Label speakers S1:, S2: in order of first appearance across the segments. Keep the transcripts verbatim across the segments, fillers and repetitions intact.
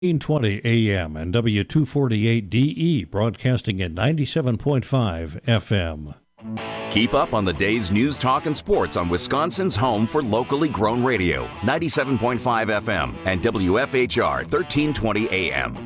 S1: thirteen twenty A M and W two forty-eight D E, broadcasting at ninety-seven point five F M.
S2: Keep up on the day's news, talk, and sports on Wisconsin's home for locally grown radio, ninety-seven point five F M and W F H R thirteen twenty A M.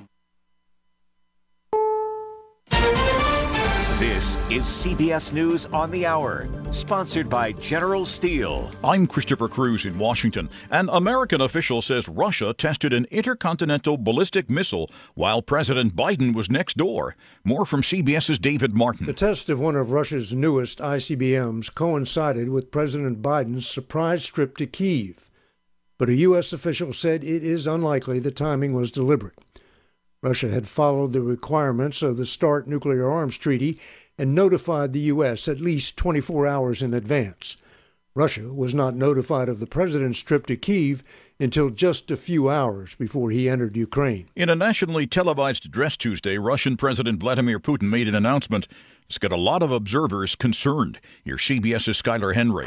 S3: This is C B S News on the Hour, sponsored by General Steel.
S4: I'm Christopher Cruz in Washington. An American official says Russia tested an intercontinental ballistic missile while President Biden was next door. More from CBS's David Martin.
S5: The test of one of Russia's newest I C B Ms coincided with President Biden's surprise trip to Kyiv. But a U S official said it is unlikely the timing was deliberate. Russia had followed the requirements of the START nuclear arms treaty and notified the U S at least twenty-four hours in advance. Russia was not notified of the president's trip to Kyiv until just a few hours before he entered Ukraine.
S4: In a nationally televised address Tuesday, Russian President Vladimir Putin made an announcement that's got a lot of observers concerned. Here's CBS's Skylar Henry.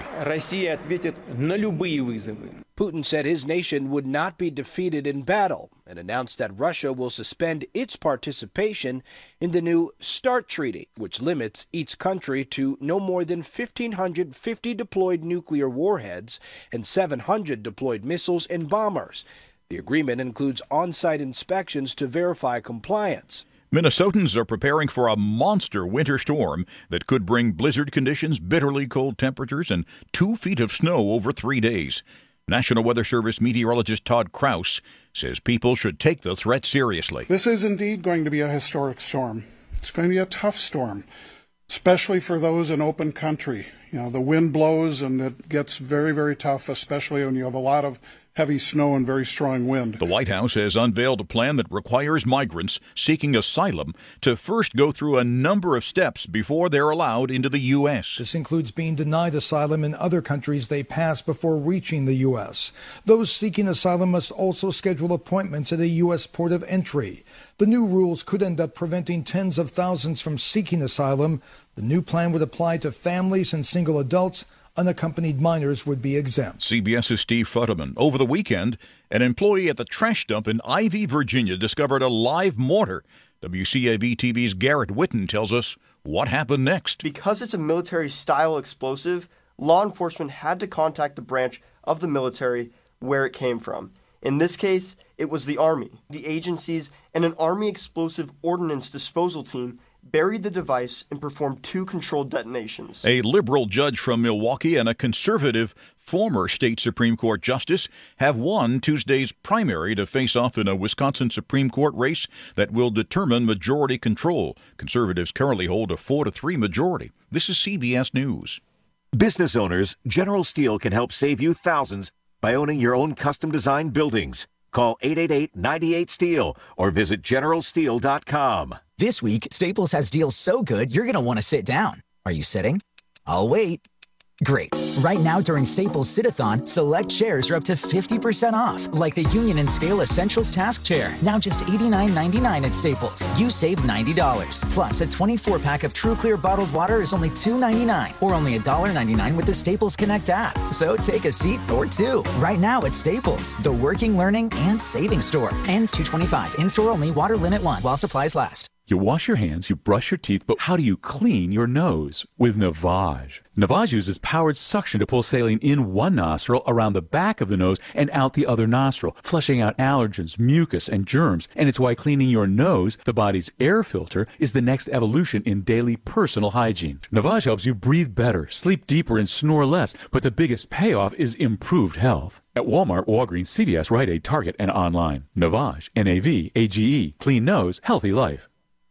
S6: Putin said his nation would not be defeated in battle and announced that Russia will suspend its participation in the new START treaty, which limits each country to no more than one thousand five hundred fifty deployed nuclear warheads and seven hundred deployed missiles and bombers. The agreement includes on-site inspections to verify compliance.
S4: Minnesotans are preparing for a monster winter storm that could bring blizzard conditions, bitterly cold temperatures, and two feet of snow over three days. National Weather Service meteorologist Todd Kraus says people should take the threat seriously.
S7: This is indeed going to be a historic storm. It's going to be a tough storm, especially for those in open country. You know, the wind blows and it gets very, very tough, especially when you have a lot of heavy snow and very strong wind.
S4: The White House has unveiled a plan that requires migrants seeking asylum to first go through a number of steps before they're allowed into the U S.
S8: This includes being denied asylum in other countries they pass before reaching the U S. Those seeking asylum must also schedule appointments at a U S port of entry. The new rules could end up preventing tens of thousands from seeking asylum. The new plan would apply to families and single adults. Unaccompanied minors would be exempt.
S4: CBS's Steve Futterman. Over the weekend, an employee at the trash dump in Ivy, Virginia, discovered a live mortar. W C A V T V's Garrett Witten tells us what happened next.
S9: Because it's a military-style explosive, law enforcement had to contact the branch of the military where it came from. In this case, it was the Army. The agencies and an Army explosive ordnance disposal team buried the device and performed two controlled detonations.
S4: A liberal judge from Milwaukee and a conservative former state Supreme Court justice have won Tuesday's primary to face off in a Wisconsin Supreme Court race that will determine majority control. Conservatives currently hold a four to three majority. This is C B S News.
S3: Business owners, General Steel can help save you thousands by owning your own custom-designed buildings. Call eight eight eight, nine eight, STEEL or visit general steel dot com.
S10: This week, Staples has deals so good, you're going to want to sit down. Are you sitting? I'll wait. Great. Right now during Staples Sit-a-thon, select chairs are up to fifty percent off, like the Union and Scale Essentials Task Chair, now just eighty-nine ninety-nine at Staples. You save ninety dollars. Plus, a twenty-four pack of True Clear bottled water is only two ninety-nine, or only one ninety-nine with the Staples Connect app. So take a seat or two. Right now at Staples, the working, learning, and saving store. Ends two twenty-five. In-store only. Water limit one while supplies last.
S11: You wash your hands, you brush your teeth, but how do you clean your nose? With Navage. Navage uses powered suction to pull saline in one nostril, around the back of the nose, and out the other nostril, flushing out allergens, mucus, and germs. And it's why cleaning your nose, the body's air filter, is the next evolution in daily personal hygiene. Navage helps you breathe better, sleep deeper, and snore less, but the biggest payoff is improved health. At Walmart, Walgreens, C V S, Rite Aid, Target, and online. Navage. N A V A G E. Clean nose, healthy life.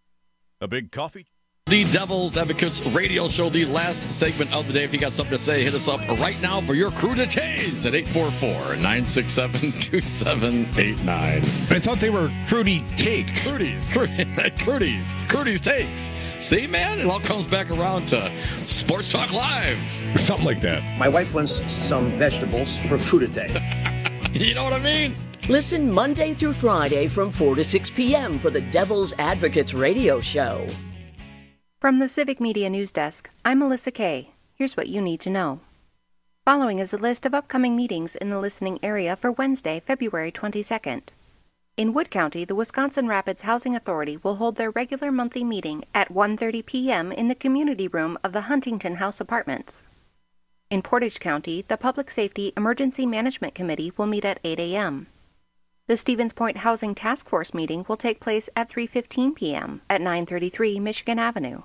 S4: A big coffee.
S12: The Devil's Advocates radio show, the last segment of the day. If you got something to say, hit us up right now for your cruditays at eight four four, nine six seven, two seven eight nine.
S13: I thought they were Crudy Takes.
S12: Crudies. Crudies. Crudies Takes. See, man, it all comes back around to Sports Talk Live.
S13: Something like that.
S14: My wife wants some vegetables for crudité.
S12: You know what I mean?
S15: Listen Monday through Friday from four to six p.m. for the Devil's Advocates radio show.
S16: From the Civic Media News Desk, I'm Melissa Kay. Here's what you need to know. Following is a list of upcoming meetings in the listening area for Wednesday, February twenty-second. In Wood County, the Wisconsin Rapids Housing Authority will hold their regular monthly meeting at one thirty p.m. in the community room of the Huntington House Apartments. In Portage County, the Public Safety Emergency Management Committee will meet at eight a.m. The Stevens Point Housing Task Force meeting will take place at three fifteen p.m. at nine thirty-three Michigan Avenue.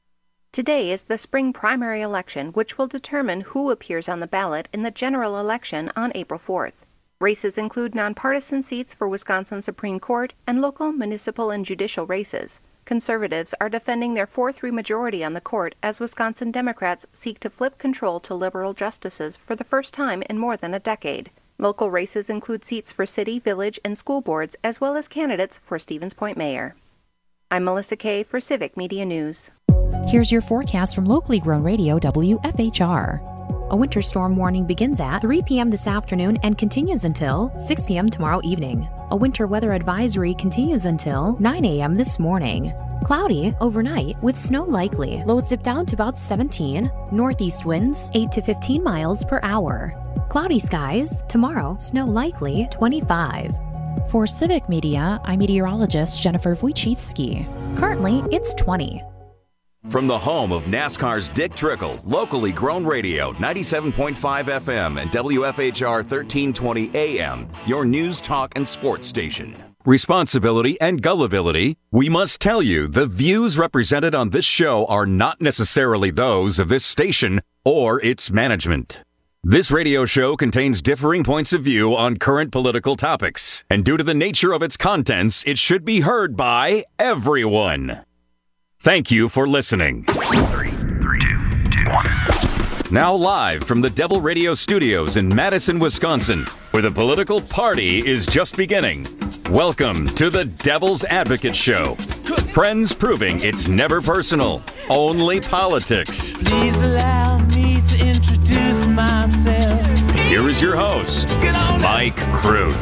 S16: Today is the spring primary election, which will determine who appears on the ballot in the general election on April fourth. Races include nonpartisan seats for Wisconsin Supreme Court and local, municipal, and judicial races. Conservatives are defending their four three majority on the court as Wisconsin Democrats seek to flip control to liberal justices for the first time in more than a decade. Local races include seats for city, village, and school boards, as well as candidates for Stevens Point mayor. I'm Melissa Kay for Civic Media News.
S17: Here's your forecast from locally grown radio W F H R. A winter storm warning begins at three p.m. this afternoon and continues until six p.m. tomorrow evening. A winter weather advisory continues until nine a.m. this morning. Cloudy overnight with snow likely. Lows dip down to about seventeen. Northeast winds eight to fifteen miles per hour. Cloudy skies. Tomorrow, snow likely twenty-five. For Civic Media, I'm meteorologist Jennifer Wojcicki. Currently, it's twenty.
S2: From the home of NASCAR's Dick Trickle, locally grown radio, ninety-seven point five F M and W F H R thirteen twenty A M, your news, talk, and sports station. Responsibility and gullibility. We must tell you the views represented on this show are not necessarily those of this station or its management. This radio show contains differing points of view on current political topics, and due to the nature of its contents, it should be heard by everyone. Thank you for listening. Three, three, two, two, one. Now live from the Devil Radio Studios in Madison, Wisconsin, where the political party is just beginning. Welcome to the Devil's Advocate Show. Friends proving it's never personal, only politics.
S18: Please allow me to introduce myself.
S2: Here is your host, Mike Crute.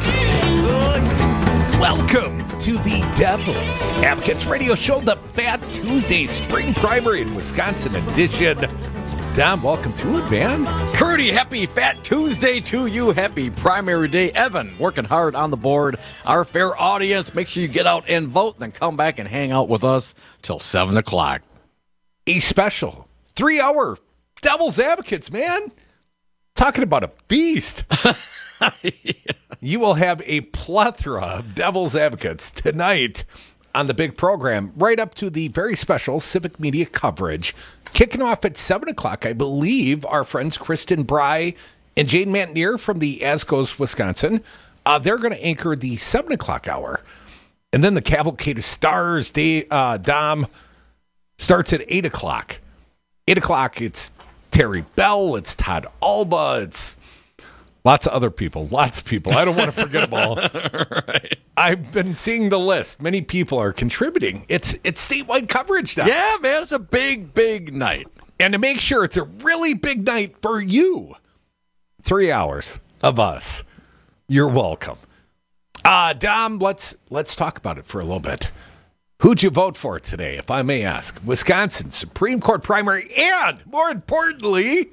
S13: Welcome to the Devil's Advocates Radio Show, the Fat Tuesday Spring Primary in Wisconsin edition. Dom, welcome to it, man.
S12: Curdy, happy Fat Tuesday to you. Happy primary day. Evan, working hard on the board. Our fair audience, make sure you get out and vote, then come back and hang out with us till seven o'clock.
S13: A special three-hour Devil's Advocates, man. Talking about a feast. Yeah. You will have a plethora of Devil's Advocates tonight on the big program, right up to the very special Civic Media coverage. Kicking off at seven o'clock, I believe, our friends Kristen Bry and Jane Mantenier from the Ascos, Wisconsin, uh, they're going to anchor the seven o'clock hour. And then the Cavalcade of Stars, day, uh, Dom, starts at eight o'clock. eight o'clock, it's Terry Bell, it's Todd Alba, it's lots of other people, lots of people. I don't want to forget them all. Right. I've been seeing the list. Many people are contributing. It's it's statewide coverage now.
S12: Yeah, man, it's a big, big night.
S13: And to make sure it's a really big night for you, three hours of us. You're welcome. Uh, Dom, let's let's talk about it for a little bit. Who'd you vote for today, if I may ask? Wisconsin Supreme Court primary, and more importantly,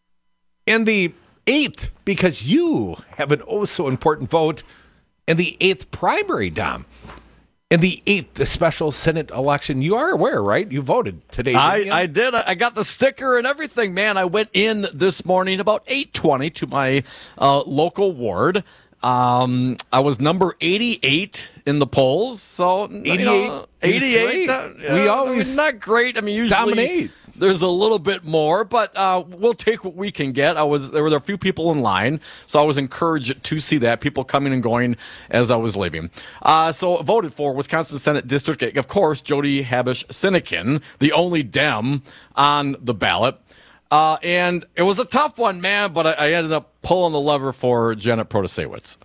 S13: in the eighth, because you have an oh so important vote in the eighth primary, Dom. In the eighth, the special Senate election. You are aware, right? You voted today.
S12: I, I did. I got the sticker and everything, man. I went in this morning about eight twenty to my uh, local ward. Um, I was number eighty-eight in the polls. So eighty-eight, you know, eighty-eight. Uh,
S13: we always
S12: I mean, not great. I mean, usually
S13: dominate.
S12: There's a little bit more, but uh, we'll take what we can get. I was there were a few people in line, so I was encouraged to see that, people coming and going as I was leaving. Uh, so voted for Wisconsin Senate District, of course, Jody Habush-Sinekin, the only Dem on the ballot. Uh, and it was a tough one, man, but I, I ended up pulling the lever for Janet Protasewicz.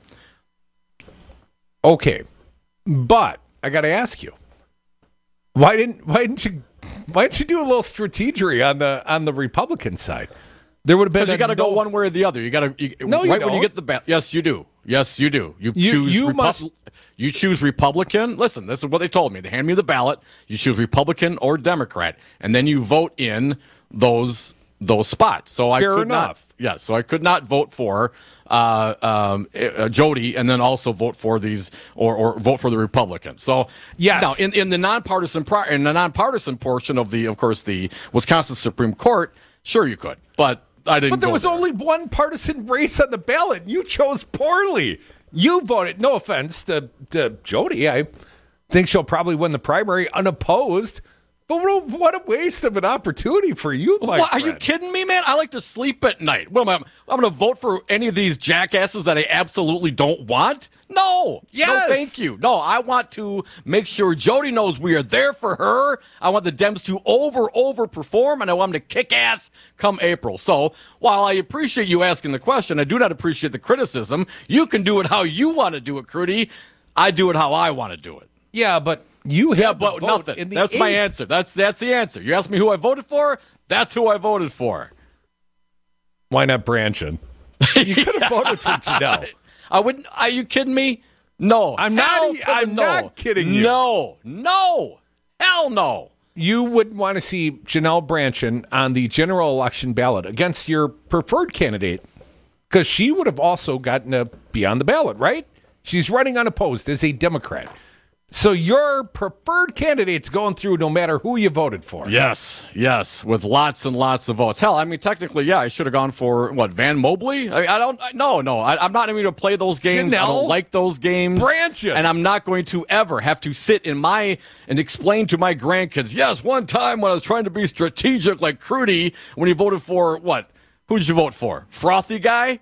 S13: Okay, but I got to ask you, why didn't why didn't you why didn't you do a little strategery on the on the Republican side? There would have been.
S12: Because you got to
S13: no...
S12: go one way or the other. You got to
S13: no, you
S12: right
S13: don't.
S12: when you get the ballot. Yes, you do. Yes, you do. You,
S13: you
S12: choose.
S13: You,
S12: Repu-
S13: must...
S12: you choose Republican. Listen, this is what they told me. They hand me the ballot. You choose Republican or Democrat, and then you vote in those those spots. So I
S13: Fair
S12: could
S13: enough.
S12: not. Yeah, so I could not vote for uh, um, uh, Jody and then also vote for these or, or vote for the Republicans. So
S13: yes.
S12: Now in, in the nonpartisan pro- in the nonpartisan portion of the, of course, the Wisconsin Supreme Court, sure you could, but I didn't.
S13: But there
S12: go
S13: was
S12: there.
S13: only one partisan race on the ballot. You chose poorly. You voted. No offense to, to Jody. I think she'll probably win the primary unopposed. But what a, what a waste of an opportunity for you, my
S12: What, are
S13: friend.
S12: you kidding me, man? I like to sleep at night. What am I? I'm going to vote for any of these jackasses that I absolutely don't want? No.
S13: Yes.
S12: No, thank you. No, I want to make sure Jody knows we are there for her. I want the Dems to over, over perform, and I want them to kick ass come April. So while I appreciate you asking the question, I do not appreciate the criticism. You can do it how you want to do it, Crudy. I do it how I want to do it.
S13: Yeah, but you have
S12: yeah,
S13: the
S12: but
S13: vote
S12: nothing.
S13: in the
S12: That's my
S13: eighth.
S12: answer. That's that's the answer. You asked me who I voted for. That's who I voted for.
S13: Why not Branchen? You could have voted for Janelle.
S12: I wouldn't. Are you kidding me? No,
S13: I'm not.
S12: Hell to the
S13: I'm
S12: no.
S13: not kidding you.
S12: No, no, hell no.
S13: You wouldn't want to see Janelle Branchen on the general election ballot against your preferred candidate because she would have also gotten to be on the ballot, right? She's running unopposed as a Democrat. So your preferred candidate's going through no matter who you voted for.
S12: Yes, yes, with lots and lots of votes. Hell, I mean, technically, yeah, I should have gone for, what, Van Mobley? I, I don't, I, no, no, I, I'm not even going to play those games.
S13: Janelle
S12: I don't like those games.
S13: Branchen.
S12: And I'm not going to ever have to sit in my, and explain to my grandkids, yes, one time when I was trying to be strategic like Crudy, when he voted for, what, who did you vote for? Frothy guy?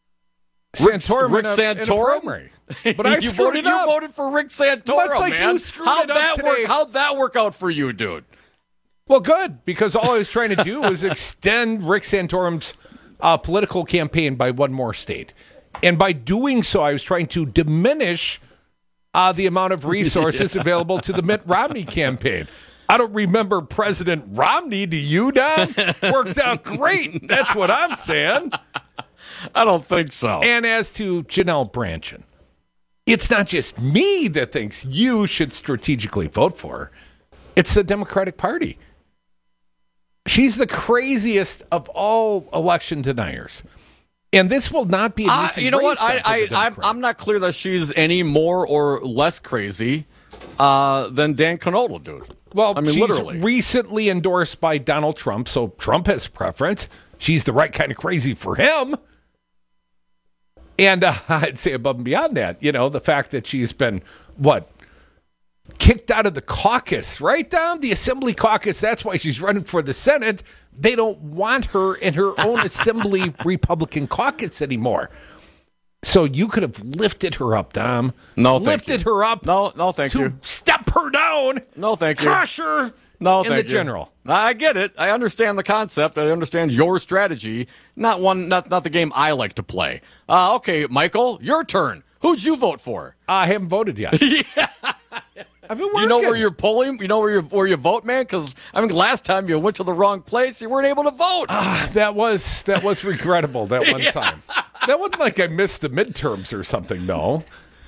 S13: Santorum
S12: Rick
S13: in a, in a
S12: Santorum?
S13: primary. But I
S12: you
S13: screwed
S12: voted,
S13: it up.
S12: You voted for Rick Santorum,
S13: Much like
S12: man.
S13: you screwed
S12: how'd
S13: it up
S12: that
S13: today.
S12: Work, how'd that work out for you, dude?
S13: Well, good, because all I was trying to do was extend Rick Santorum's uh, political campaign by one more state. And by doing so, I was trying to diminish uh, the amount of resources yeah. available to the Mitt Romney campaign. I don't remember President Romney. Do you, Don? Worked out great. That's what I'm saying.
S12: I don't think so.
S13: And as to Janelle Branchen, it's not just me that thinks you should strategically vote for her. It's the Democratic Party. She's the craziest of all election deniers. And this will not be an
S12: uh,
S13: easy
S12: You know
S13: race
S12: what? I,
S13: back to
S12: I,
S13: the
S12: I'm,
S13: Democrat.
S12: I'm not clear that she's any more or less crazy uh, than Dan Knodl, dude.
S13: Well,
S12: I mean,
S13: she's
S12: literally.
S13: recently endorsed by Donald Trump, so Trump has preference. She's the right kind of crazy for him. And uh, I'd say above and beyond that, you know, the fact that she's been, what, kicked out of the caucus, right, Dom? The Assembly caucus, that's why she's running for the Senate. They don't want her in her own Assembly Republican caucus anymore. So you could have lifted her up, Dom.
S12: No, thank
S13: Lifted
S12: you.
S13: her up.
S12: No, no, thank
S13: to
S12: you.
S13: step her down.
S12: No, thank you.
S13: Crush her.
S12: No,
S13: in
S12: thank
S13: the
S12: you.
S13: general.
S12: I get it. I understand the concept. I understand your strategy. Not one. Not not the game I like to play. Uh, okay, Michael, your turn. Who'd you vote for?
S13: I haven't voted yet.
S12: yeah.
S13: I've been working.
S12: Do you know where you're polling? You know where you where you vote, man? Because I mean, last time you went to the wrong place, you weren't able to vote.
S13: Uh, that was that was regrettable that one
S12: yeah.
S13: time. That wasn't like I missed the midterms or something, though.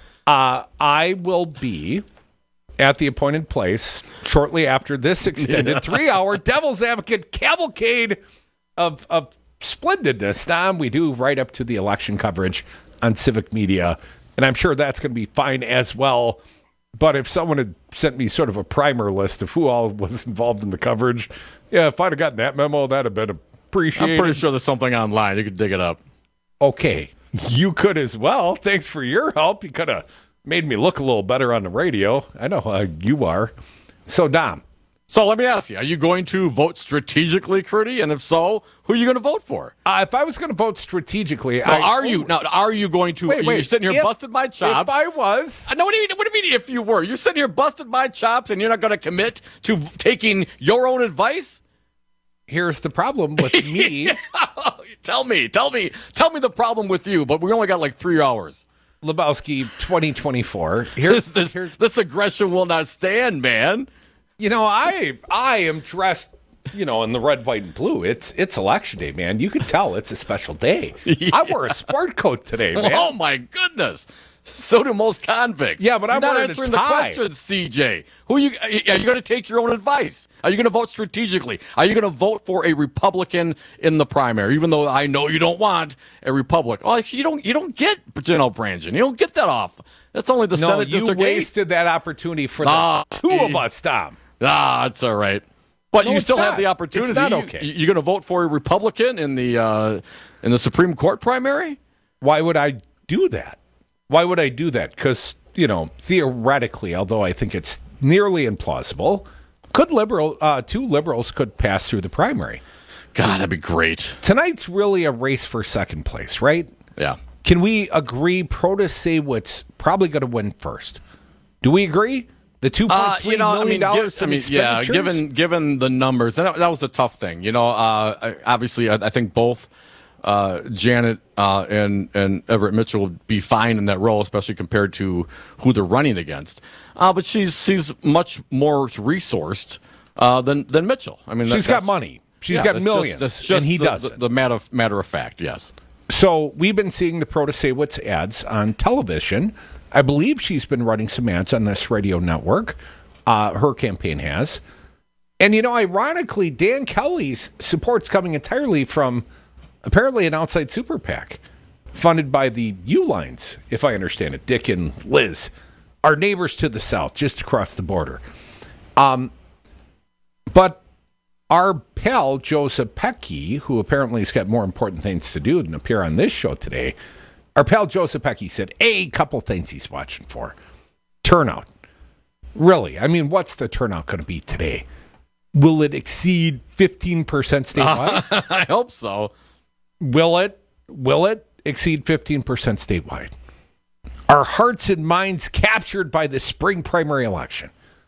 S13: Uh, I will be at the appointed place shortly after this extended yeah. three-hour Devil's Advocate cavalcade of of splendidness. Tom, we do right up to the election coverage on Civic Media, and I'm sure that's going to be fine as well. But if someone had sent me sort of a primer list of who all was involved in the coverage, yeah, if I'd have gotten that memo, that'd have been appreciated.
S12: I'm pretty sure there's something online. You could dig it up.
S13: Okay, you could as well. Thanks for your help. You could have made me look a little better on the radio. I know how you are. So, Dom.
S12: So let me ask you, are you going to vote strategically, Crudy? And if so, who are you going to vote for?
S13: Uh, if I was going to vote strategically,
S12: no,
S13: I,
S12: are you now? Are you going to?
S13: Wait, wait,
S12: you're sitting here
S13: if,
S12: busting my chops.
S13: If I was,
S12: I know. What do you mean? What do you mean? If you were, you're sitting here busting my chops, and you're not going to commit to taking your own advice.
S13: Here's the problem with me.
S12: tell me, tell me, tell me the problem with you. But we only got like three hours.
S13: Lebowski twenty twenty-four. Here's
S12: this.
S13: Here's,
S12: this aggression will not stand, man.
S13: You know, I I am dressed, you know, in the red, white, and blue. It's it's election day, man. You can tell it's a special day. yeah. I wore a sport coat today, man.
S12: Oh my goodness! So do most convicts.
S13: Yeah, but I'm
S12: You're not
S13: wearing a
S12: answering the
S13: tie.
S12: question, C J. Who are you? Are you going to take your own advice? Are you going to vote strategically? Are you going to vote for a Republican in the primary, even though I know you don't want a Republican? Oh, actually, you don't. You don't get Janelle Brandon. You don't get that off. That's only the
S13: no,
S12: Senate
S13: you
S12: district.
S13: wasted that opportunity for the
S12: Ah,
S13: two of us, Tom.
S12: Ah, it's all right. But
S13: No,
S12: you
S13: it's
S12: still
S13: not.
S12: have the opportunity.
S13: It's not
S12: You-
S13: okay.
S12: You, are going to vote for a Republican in the uh, in the Supreme Court primary?
S13: Why would I do that? Why would I do that? Because, you know, theoretically, although I think it's nearly implausible, could liberal uh, two liberals could pass through the primary.
S12: God, that'd be great.
S13: Tonight's really a race for second place, right?
S12: Yeah.
S13: Can we agree Protasewicz probably going to win first? Do we agree? The two point three
S12: Uh, you know,
S13: million
S12: I mean,
S13: dollars
S12: gi- I
S13: in
S12: mean, yeah,
S13: expenditures?
S12: given given the numbers, and that, that was a tough thing. You know, uh, I- obviously, I, I think both uh, Janet uh, and and Everett Mitchell would be fine in that role, especially compared to who they're running against. Uh, but she's she's much more resourced uh, than than Mitchell. I mean,
S13: She's
S12: that,
S13: got money. She's
S12: yeah,
S13: got
S12: that's
S13: millions,
S12: Just, that's just
S13: and he
S12: the,
S13: doesn't.
S12: The, the matter of, matter of fact, yes.
S13: So we've been seeing the Protasewicz ads on television. I believe she's been running some ads on this radio network. Uh, her campaign has. And, you know, ironically, Dan Kelly's support's coming entirely from apparently an outside super PAC funded by the U-Lines, if I understand it. Dick and Liz, our neighbors to the south, just across the border. Um, but our pal, Joe Zepecki, who apparently has got more important things to do than appear on this show today, our pal Joe Zepecki said a couple things he's watching for. Turnout. Really? I mean, what's the turnout going to be today? Will it exceed fifteen percent statewide?
S12: Uh, I hope so.
S13: Will it? Will it exceed fifteen percent statewide? Are hearts and minds captured by the spring primary election?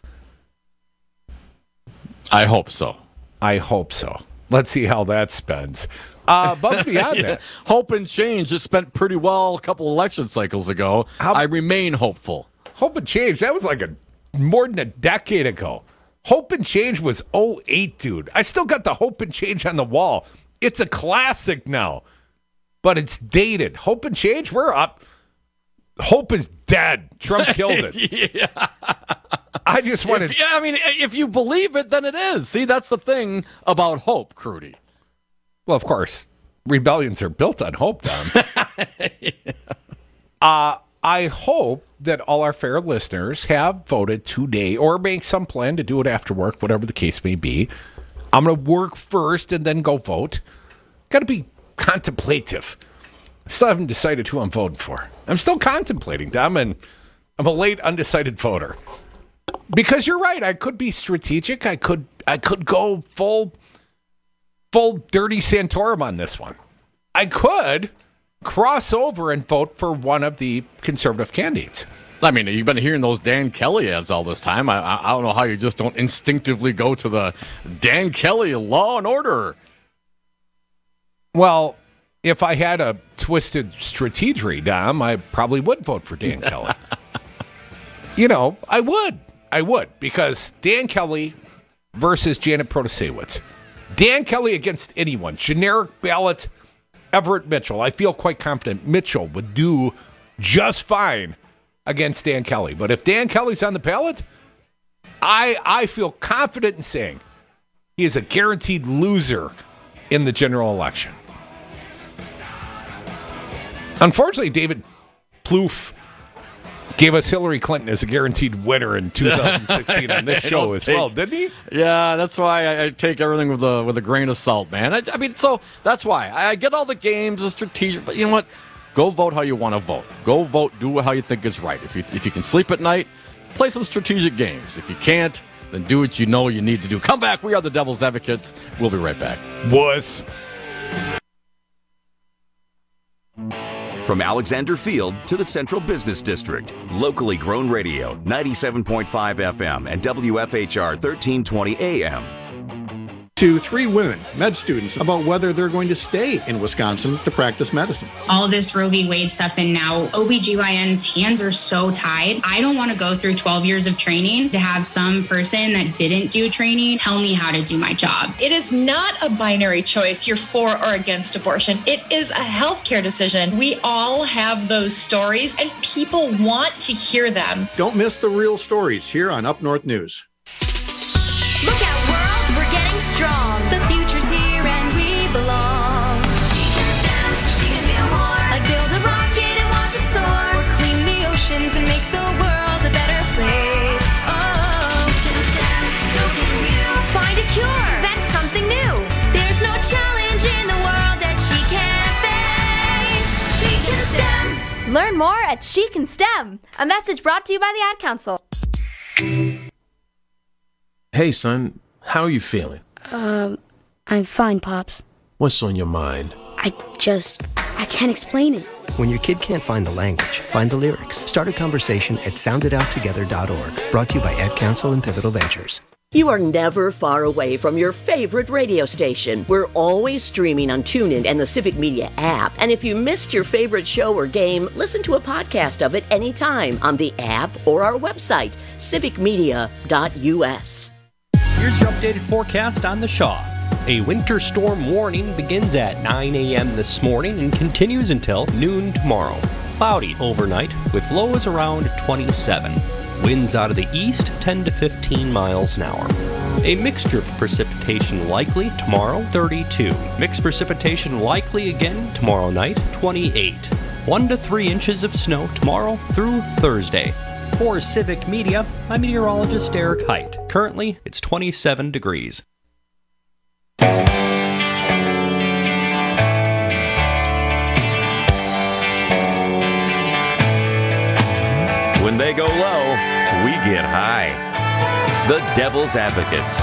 S12: I hope so.
S13: I hope so. Let's see how that spends. Uh, but beyond
S12: Yeah.
S13: that,
S12: Hope and change. It spent pretty well a couple election cycles ago. I remain hopeful.
S13: Hope and Change, that was like a more than a decade ago. Hope and Change was oh eight, dude. I still got the Hope and Change on the wall. It's a classic now, but it's dated. Hope and Change, we're up. Hope is dead. Trump killed it.
S12: yeah.
S13: I just wanted.
S12: If, yeah, I mean, if you believe it, then it is. See, that's the thing about hope, Crudy.
S13: Well, of course, rebellions are built on hope, Don. yeah. uh, I hope that all our fair listeners have voted today or make some plan to do it after work, whatever the case may be. I'm going to work first and then go vote. Got to be contemplative. Still haven't decided who I'm voting for. I'm still contemplating, Dom, and I'm a late undecided voter. Because you're right, I could be strategic. I could I could go full full dirty Santorum on this one. I could cross over and vote for one of the conservative candidates.
S12: I mean, you've been hearing those Dan Kelly ads all this time. I, I, I don't know how you just don't instinctively go to the Dan Kelly Law and Order.
S13: Well, if I had a twisted strategery, Dom, I probably would vote for Dan Kelly. You know, I would. I would, because Dan Kelly versus Janet Protasewicz. Dan Kelly against anyone. Generic ballot, Everett Mitchell. I feel quite confident Mitchell would do just fine against Dan Kelly. But if Dan Kelly's on the ballot, I I feel confident in saying he is a guaranteed loser in the general election. Unfortunately, David Plouffe gave us Hillary Clinton as a guaranteed winner in two thousand sixteen on this show as
S12: take,
S13: well, didn't he?
S12: Yeah, that's why I, I take everything with a with a grain of salt, man. I, I mean, so that's why I, I get all the games, the strategic, but you know what? Go vote how you want to vote. Go vote, do how you think is right. If you if you can sleep at night, play some strategic games. If you can't, then do what you know you need to do. Come back. We are the Devil's Advocates. We'll be right back.
S13: Was.
S2: From Alexander Field to the Central Business District, locally grown radio, ninety-seven point five F M and W F H R thirteen twenty A M.
S19: to three women, med students, about whether they're going to stay in Wisconsin to practice medicine.
S20: All this Roe v. Wade stuff, and now O B G Y N's hands are so tied. I don't want to go through twelve years of training to have some person that didn't do training tell me how to do my job.
S21: It is not a binary choice, you're for or against abortion. It is a healthcare decision. We all have those stories, and people want to hear them.
S19: Don't miss the real stories here on Up North News.
S22: Look out, world, we're getting strong. The future's here and we belong. She can STEM, she can do more. Like build a rocket and watch it soar. Or clean the oceans and make the world a better place. Oh, she can STEM, so can you. Find a cure, invent something new. There's no challenge in the world that she can't face. She can STEM.
S23: Learn more at She Can STEM. A message brought to you by the Ad Council.
S24: Hey, son, how are you feeling?
S25: Um, I'm fine, Pops.
S24: What's on your mind?
S25: I just, I can't explain it.
S26: When your kid can't find the language, find the lyrics. Start a conversation at sound it out together dot org. Brought to you by Ad Council and Pivotal Ventures.
S15: You are never far away from your favorite radio station. We're always streaming on TuneIn and the Civic Media app. And if you missed your favorite show or game, listen to a podcast of it anytime on the app or our website, civic media dot u s.
S27: Here's your updated forecast on the Shaw. A winter storm warning begins at nine a.m. this morning and continues until noon tomorrow. Cloudy overnight with lows around twenty-seven. Winds out of the east ten to fifteen miles an hour. A mixture of precipitation likely tomorrow, thirty-two. Mixed precipitation likely again tomorrow night, twenty-eight. one to three inches of snow tomorrow through Thursday. For Civic Media, I'm meteorologist Eric Height. Currently, it's twenty-seven degrees.
S2: When they go low, we get high. The Devil's Advocates.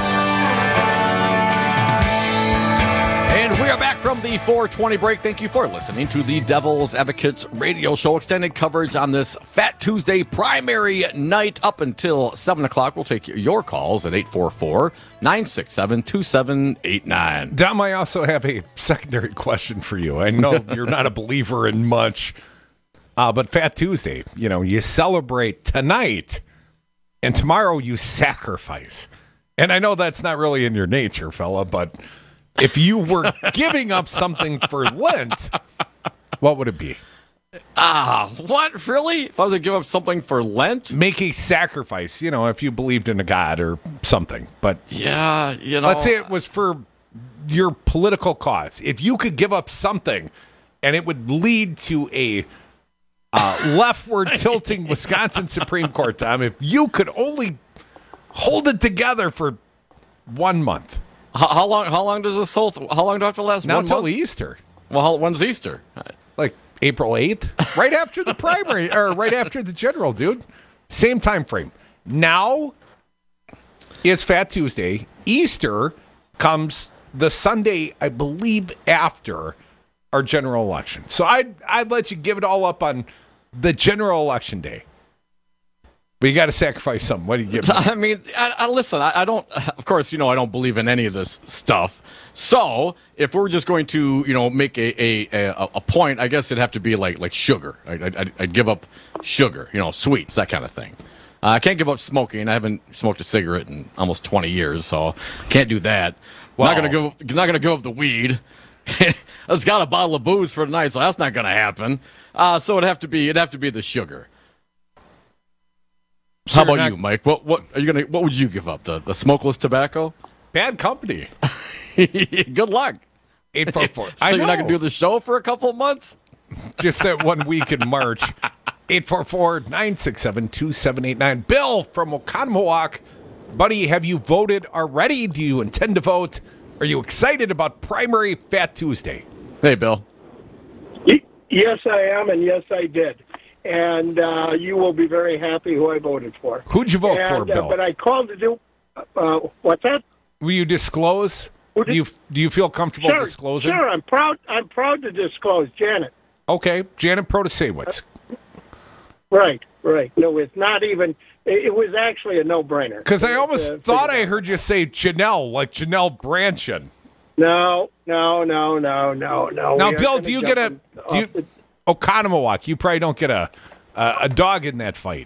S12: And we are back from the four twenty break. Thank you for listening to the Devil's Advocates radio show. Extended coverage on this Fat Tuesday primary night up until seven o'clock. We'll take your calls at eight four four, nine six seven, two seven eight nine.
S13: Dom, I also have a secondary question for you. I know you're not a believer in much, uh, but Fat Tuesday, you know, you celebrate tonight, and tomorrow you sacrifice. And I know that's not really in your nature, fella, but if you were giving up something for Lent, what would it be?
S12: Ah, what? Really? If I was to give up something for Lent?
S13: Make a sacrifice, you know, if you believed in a god or something. But
S12: yeah, you know.
S13: Let's say it was for your political cause. If you could give up something and it would lead to a uh, leftward tilting Wisconsin Supreme Court, Tom, if you could only hold it together for one month.
S12: How, how long? How long does this whole? How long do I have to last?
S13: Not
S12: One
S13: until
S12: month?
S13: Easter.
S12: Well, how, when's Easter?
S13: Like April eighth, right after the primary, or right after the general, dude. Same time frame. Now is Fat Tuesday. Easter comes the Sunday, I believe, after our general election. So I'd I'd let you give it all up on the general election day. But you got to sacrifice something. What do you give me?
S12: I mean, I, I, listen, I, I don't, of course, you know, I don't believe in any of this stuff. So if we're just going to, you know, make a a, a, a point, I guess it'd have to be like like sugar. I'd, I'd, I'd give up sugar, you know, sweets, that kind of thing. Uh, I can't give up smoking. I haven't smoked a cigarette in almost twenty years, so can't do that. Well, not going to give not going to give up the weed. It's got a bottle of booze for tonight, so that's not going to happen. Uh, so it'd have to be it'd have to be the sugar. So how about not... you, Mike? What what are you gonna? What would you give up? The the smokeless tobacco?
S13: Bad company.
S12: Good luck.
S13: Eight four four.
S12: So
S13: I
S12: you're
S13: know.
S12: not gonna do the show for a couple of months?
S13: Just that one week in March. Eight four four nine six seven two seven eight nine. Bill from Oconomowoc, buddy, have you voted already? Do you intend to vote? Are you excited about primary Fat Tuesday?
S12: Hey, Bill.
S28: Yes, I am, and yes, I did. And uh, you will be very happy who I voted for.
S13: Who'd you vote
S28: and,
S13: for, Bill?
S28: Uh, but I called to do, uh, what's that?
S13: Will you disclose? Did, do you do you feel comfortable
S28: sure,
S13: disclosing?
S28: Sure, I'm proud. I'm proud to disclose Janet.
S13: Okay, Janet Protasewicz.
S28: Right. right. No, it's not even. It, it was actually a no-brainer.
S13: Because I almost
S28: uh,
S13: thought I heard you say Janelle, like Janelle Branchen.
S28: No, no, no, no, no, no.
S13: Now,
S28: We
S13: Bill,
S28: aren't
S13: do you
S28: gonna
S13: get a
S28: jump
S13: do you,
S28: off the-
S13: Oconomowoc? You probably don't get a, a a dog in that fight.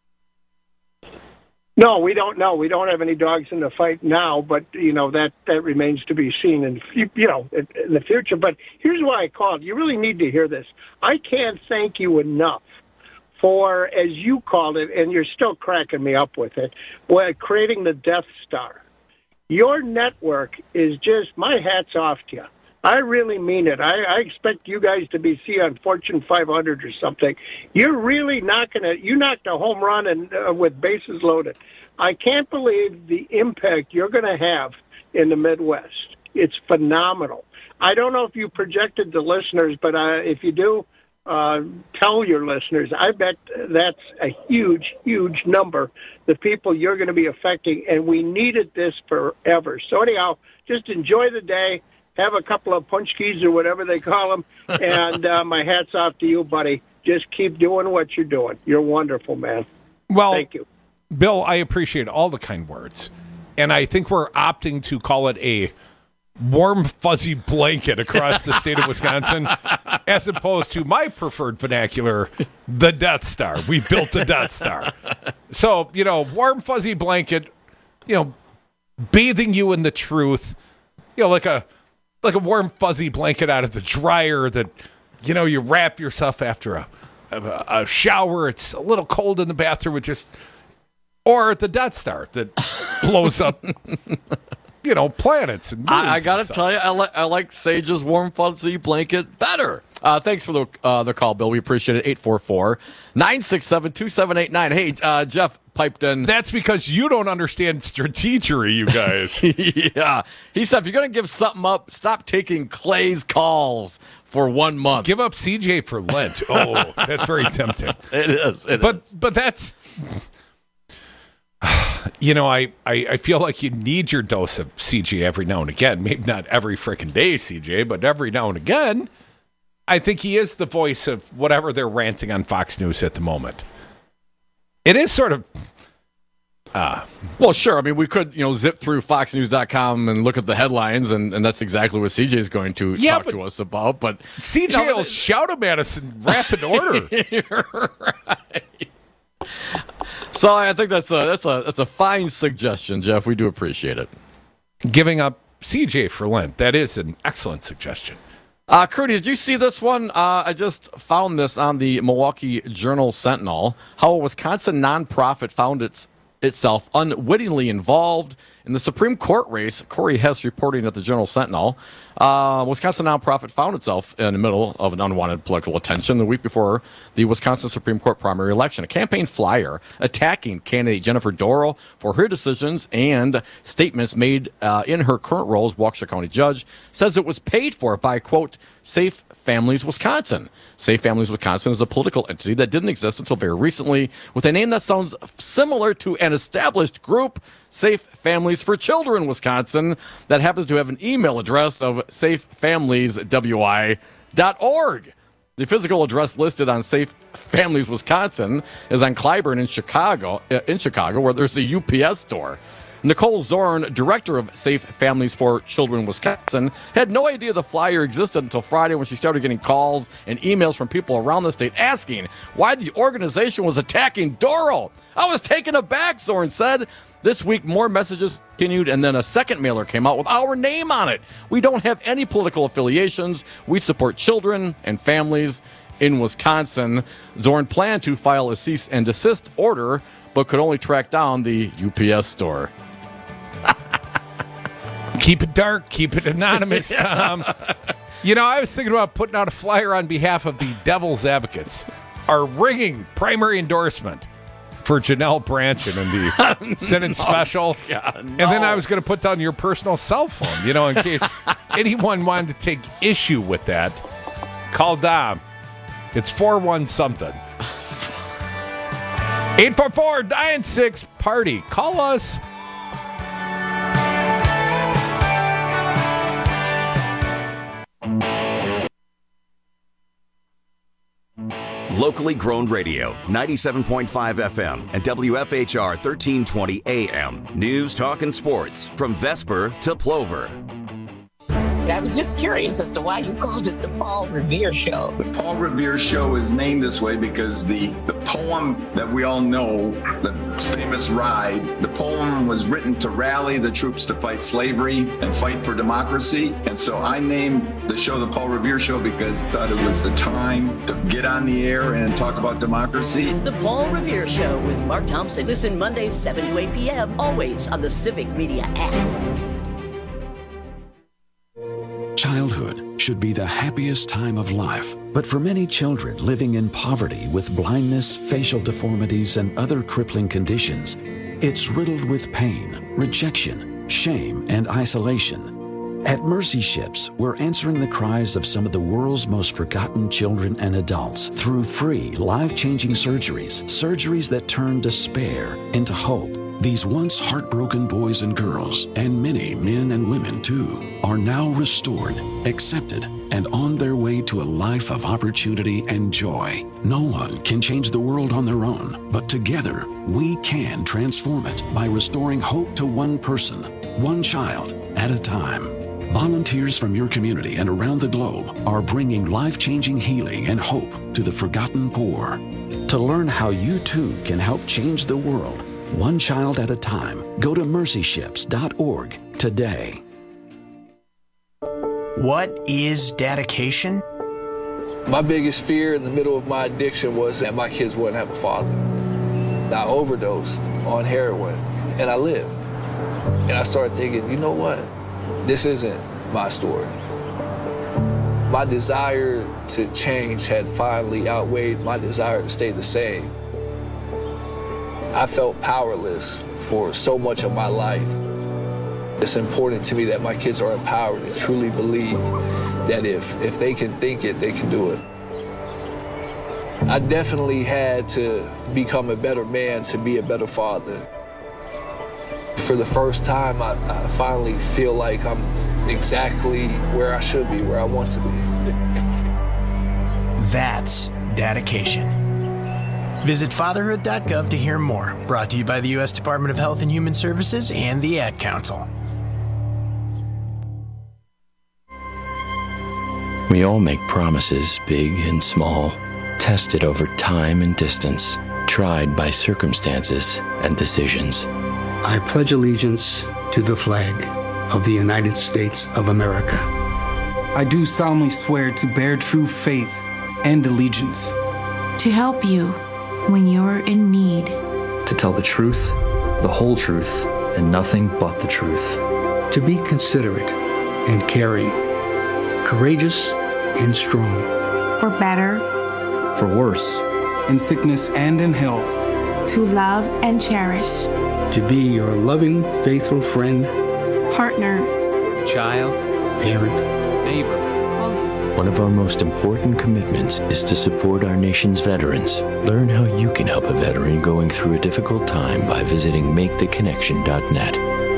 S28: No, we don't know. We don't have any dogs in the fight now, but you know that that remains to be seen in fu- you know in, in the future. But here's why I called. You really need to hear this. I can't thank you enough for, as you called it, and you're still cracking me up with it, well, creating the Death Star. Your network is just, my hat's off to you. I really mean it. I, I expect you guys to be see on Fortune five hundred or something. You're really knocking it. You knocked a home run and uh, with bases loaded. I can't believe the impact you're going to have in the Midwest. It's phenomenal. I don't know if you projected the listeners, but uh, if you do, uh, tell your listeners. I bet that's a huge, huge number, the people you're going to be affecting, and we needed this forever. So anyhow, just enjoy the day. Have a couple of punch keys or whatever they call them, and uh, my hat's off to you, buddy. Just keep doing what you're doing. You're wonderful, man.
S13: Well,
S28: thank you.
S13: Bill, I appreciate all the kind words, and I think we're opting to call it a warm, fuzzy blanket across the state of Wisconsin, as opposed to my preferred vernacular, the Death Star. We built the Death Star. So, you know, warm, fuzzy blanket, you know, bathing you in the truth, you know, like a like a warm, fuzzy blanket out of the dryer that, you know, you wrap yourself after a, a, a shower. It's a little cold in the bathroom. It just, or the Death Star that blows up, you know, planets. And
S12: I, I got to
S13: stuff.
S12: tell you, I, li- I like Sage's warm, fuzzy blanket better. Uh, thanks for the uh, the call, Bill. We appreciate it. eight four four, nine six seven, two seven eight nine. Hey, uh, Jeff piped in.
S13: That's because you don't understand strategery, you guys.
S12: Yeah. He said, if you're going to give something up, stop taking Clay's calls for one month.
S13: Give up C J for Lent. Oh, that's very tempting.
S12: It is. It
S13: but
S12: is.
S13: but that's, you know, I, I, I feel like you need your dose of C J every now and again. Maybe not every freaking day, C J, but every now and again. I think he is the voice of whatever they're ranting on Fox News at the moment. It is sort of... Uh,
S12: well, sure. I mean, we could, you know, zip through fox news dot com and look at the headlines, and, and that's exactly what C J is going to
S13: yeah,
S12: talk to us about. But
S13: C J
S12: you know,
S13: will shout them at us in rapid order.
S12: Right. So I think that's a that's a that's a fine suggestion, Jeff. We do appreciate it.
S13: Giving up C J for Lent. That is an excellent suggestion.
S12: Uh, Crudy, did you see this one? Uh, I just found this on the Milwaukee Journal Sentinel. How a Wisconsin nonprofit found its itself unwittingly involved in the Supreme Court race. Corey Hess reporting at the Journal Sentinel. Uh, Wisconsin nonprofit found itself in the middle of an unwanted political attention the week before the Wisconsin Supreme Court primary election. A campaign flyer attacking candidate Jennifer Dorow for her decisions and statements made uh, in her current role as Waukesha County judge says it was paid for by, quote, Safe Families Wisconsin. Safe Families Wisconsin is a political entity that didn't exist until very recently, with a name that sounds similar to an established group, Safe Families for Children Wisconsin, that happens to have an email address of safe families w i dot org. The physical address listed on Safe Families Wisconsin is on Clyburn in Chicago, uh, in Chicago, where there's a U P S store. Nicole Zorn, director of Safe Families for Children Wisconsin, had no idea the flyer existed until Friday when she started getting calls and emails from people around the state asking why the organization was attacking Dorow. I was taken aback, Zorn said. This week, more messages continued, and then a second mailer came out with our name on it. We don't have any political affiliations. We support children and families in Wisconsin. Zorn planned to file a cease and desist order, but could only track down the U P S store.
S13: Keep it dark. Keep it anonymous, Tom. You know, I was thinking about putting out a flyer on behalf of the Devil's Advocates, our ringing primary endorsement for Janelle Branchen in the Senate
S12: No,
S13: special.
S12: God,
S13: And
S12: no.
S13: then I was going to put down your personal cell phone, you know, in case anyone wanted to take issue with that. Call Dom. It's four one something. eight four four, nine six, party. Call us.
S2: Locally grown radio, ninety-seven point five F M and W F H R thirteen twenty A M. News, talk, and sports from Vesper to Plover.
S1: I was just curious as to why you called it the Paul Revere Show.
S3: The Paul Revere Show is named this way because the, the poem that we all know, the famous Ride, the poem was written to rally the troops to fight slavery and fight for democracy. And so I named the show the Paul Revere Show because I thought it was the time to get on the air and talk about democracy.
S15: The Paul Revere Show with Mark Thompson. Listen Mondays seven to eight p.m. always on the Civic Media app.
S5: Childhood should be the happiest time of life, but for many children living in poverty with blindness, facial deformities, and other crippling conditions, it's riddled with pain, rejection, shame, and isolation. At Mercy Ships, we're answering the cries of some of the world's most forgotten children and adults through free, life-changing surgeries, surgeries that turn despair into hope. These once heartbroken boys and girls, and many men and women too, are now restored, accepted, and on their way to a life of opportunity and joy. No one can change the world on their own, but together we can transform it by restoring hope to one person, one child at a time. Volunteers from your community and around the globe are bringing life-changing healing and hope to the forgotten poor. To learn how you too can help change the world, one child at a time, go to mercy ships dot org today.
S6: What is dedication?
S7: My biggest fear in the middle of my addiction was that my kids wouldn't have a father. I overdosed on heroin, and I lived. And I started thinking, you know what? This isn't my story. My desire to change had finally outweighed my desire to stay the same. I felt powerless for so much of my life. It's important to me that my kids are empowered and truly believe that if, if they can think it, they can do it. I definitely had to become a better man to be a better father. For the first time, I, I finally feel like I'm exactly where I should be, where I want to be.
S6: That's dedication. Visit fatherhood dot gov to hear more. Brought to you by the U S Department of Health and Human Services and the Ad Council.
S8: We all make promises, big and small, tested over time and distance, tried by circumstances and decisions.
S9: I pledge allegiance to the flag of the United States of America.
S10: I do solemnly swear to bear true faith and allegiance.
S29: To help you when you're in need.
S30: To tell the truth, the whole truth, and nothing but the truth.
S9: To be considerate and caring, courageous and strong.
S29: For better.
S30: For worse.
S10: In sickness and in health.
S29: To love and cherish.
S9: To be your loving, faithful friend.
S29: Partner.
S30: Child.
S9: Parent.
S30: Neighbor.
S8: One of our most important commitments is to support our nation's veterans. Learn how you can help a veteran going through a difficult time by visiting make the connection dot net.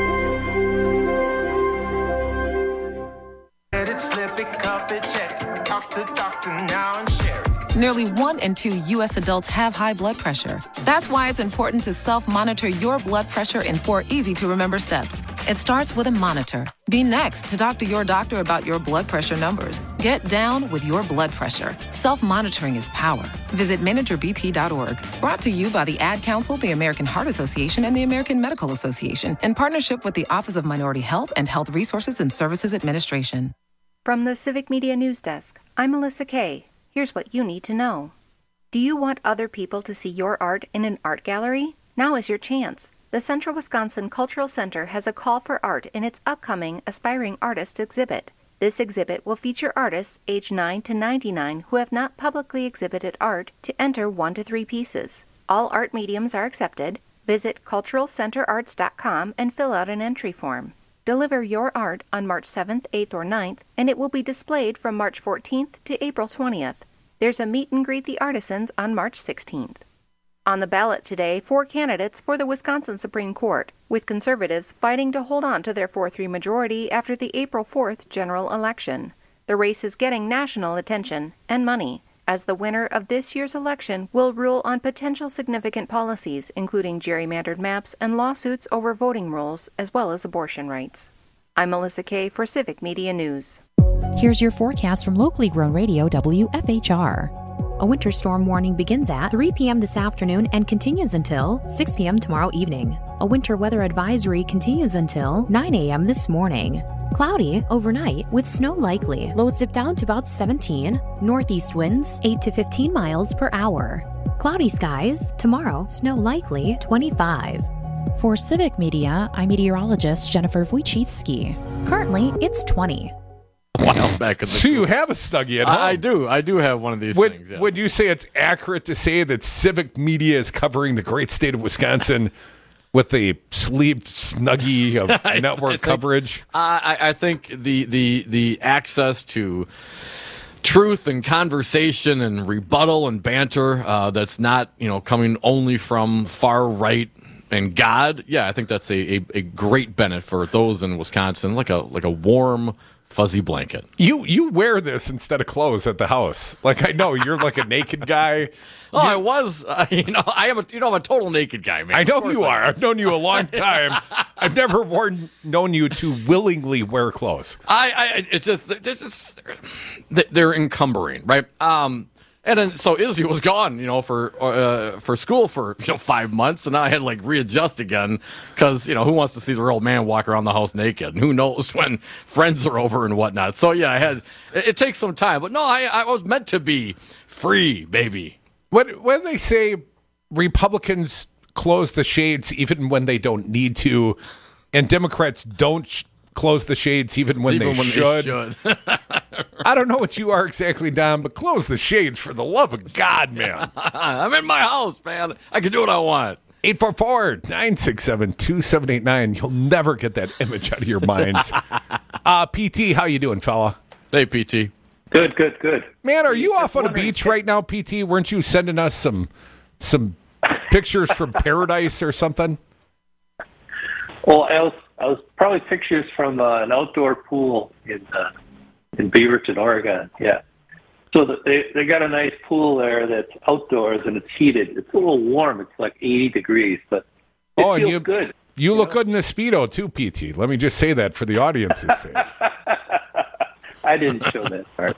S31: Nearly one in two U S adults have high blood pressure. That's why it's important to self-monitor your blood pressure in four easy-to-remember steps. It starts with a monitor. Be next to talk to your doctor about your blood pressure numbers. Get down with your blood pressure. Self-monitoring is power. Visit manager b p dot org. Brought to you by the Ad Council, the American Heart Association, and the American Medical Association in partnership with the Office of Minority Health and Health Resources and Services Administration.
S16: From the Civic Media News Desk, I'm Melissa Kay. Here's what you need to know. Do you want other people to see your art in an art gallery? Now is your chance. The Central Wisconsin Cultural Center has a call for art in its upcoming Aspiring Artists exhibit. This exhibit will feature artists aged nine to ninety-nine who have not publicly exhibited art to enter one to three pieces. All art mediums are accepted. Visit cultural center arts dot com and fill out an entry form. Deliver your art on March seventh, eighth, or ninth, and it will be displayed from March fourteenth to April twentieth. There's a meet and greet the artisans on March sixteenth. On the ballot today, four candidates for the Wisconsin Supreme Court, with conservatives fighting to hold on to their four three majority after the April fourth general election. The race is getting national attention and money. as the winner of this year's election will rule on potential significant policies, including gerrymandered maps and lawsuits over voting rules, as well as abortion rights. I'm Melissa Kay for Civic Media News.
S4: Here's your forecast from locally grown radio W F H R. A winter storm warning begins at three p.m. this afternoon and continues until six p.m. tomorrow evening. A winter weather advisory continues until nine a.m. this morning. Cloudy overnight with snow likely. Lows dip down to about seventeen. Northeast winds eight to fifteen miles per hour. Cloudy skies. Tomorrow, snow likely twenty-five. For Civic Media, I'm meteorologist Jennifer Wojcicki. Currently, it's twenty.
S12: While back in the
S13: so you have a Snuggie at home.
S12: I, I do. I do have one of these
S13: would,
S12: things. Yes.
S13: Would you say it's accurate to say that Civic Media is covering the great state of Wisconsin with the sleeved Snuggie of
S12: I,
S13: network
S12: I think,
S13: coverage?
S12: I, I think the, the the access to truth and conversation and rebuttal and banter uh, that's not you know coming only from far right and God, yeah, I think that's a, a, a great benefit for those in Wisconsin, like a like a warm, fuzzy blanket.
S13: You you wear this instead of clothes at the house. Like I know you're like a naked guy.
S12: Oh, you, I was. Uh, you know, I am. A, you know, I'm a total naked guy, man.
S13: I know you I are. I've known you a long time. I've never worn, known you to willingly wear clothes.
S12: I. I it's just. It's just. They're encumbering, right? Um. And then so Izzy was gone, you know, for uh, for school for you know five months, and I had to, like readjust again because you know who wants to see the real man walk around the house naked? And who knows when friends are over and whatnot? So yeah, I had it, it takes some time, but no, I I was meant to be free, baby.
S13: When when they say Republicans close the shades even when they don't need to, and Democrats don't sh- close the shades even when,
S12: even
S13: they,
S12: when
S13: should.
S12: they should.
S13: I don't know what you are exactly, Dom, but close the shades for the love of God, man.
S12: I'm in my house, man. I can do what I want.
S13: eight four four, nine six seven, two seven eight nine. You'll never get that image out of your minds. uh, P T, how you doing, fella?
S12: Hey, P T.
S11: Good, good, good.
S13: Man, are you off on a beach right now, P T? Weren't you sending us some some pictures from paradise or something?
S11: Well, I was, I was probably pictures from uh, an outdoor pool in uh, in Beaverton, Oregon. Yeah. So the, they they got a nice pool there that's outdoors and it's heated. It's a little warm. It's like eighty degrees, but it
S13: oh,
S11: feels
S13: and you,
S11: good.
S13: You, you look
S11: know?
S13: good in a Speedo too, P T. Let me just say that for the audience's sake.
S11: I didn't show that part.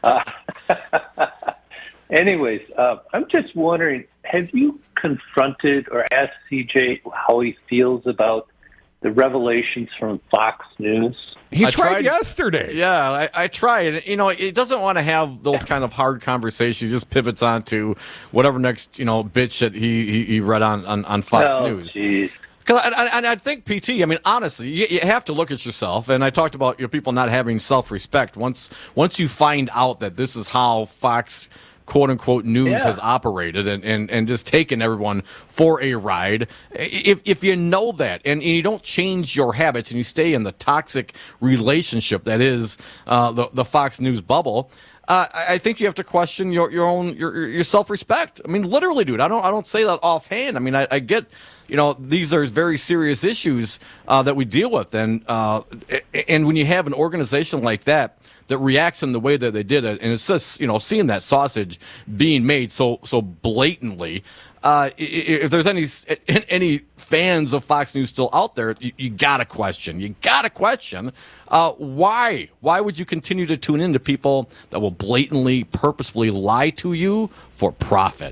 S11: Uh, anyways, uh, I'm just wondering, have you confronted or asked C J how he feels about the revelations from Fox News?
S13: He
S12: I
S13: tried,
S12: tried
S13: yesterday.
S12: Yeah, I, I tried. You know, it doesn't want to have those kind of hard conversations. He just pivots on to whatever next, you know, bitch that he, he, he read on, on, on Fox
S11: oh,
S12: News.
S11: Geez.
S12: Because I, I, I think, P T, I mean, honestly, you, you have to look at yourself. And I talked about you know, people not having self-respect. Once once you find out that this is how Fox, quote-unquote, news
S11: Yeah.
S12: has operated and, and, and just taken everyone for a ride, if if you know that and, and you don't change your habits and you stay in the toxic relationship that is uh, the, the Fox News bubble, Uh, I think you have to question your, your own your, your self-respect. I mean, literally, dude. I don't I don't say that offhand. I mean, I, I get, you know, these are very serious issues uh, that we deal with, and uh, and when you have an organization like that that reacts in the way that they did, and it's just you know seeing that sausage being made so so blatantly. Uh, if there's any any fans of Fox News still out there, you, you gotta question. You gotta question uh, why. Why would you continue to tune in to people that will blatantly, purposefully lie to you for profit?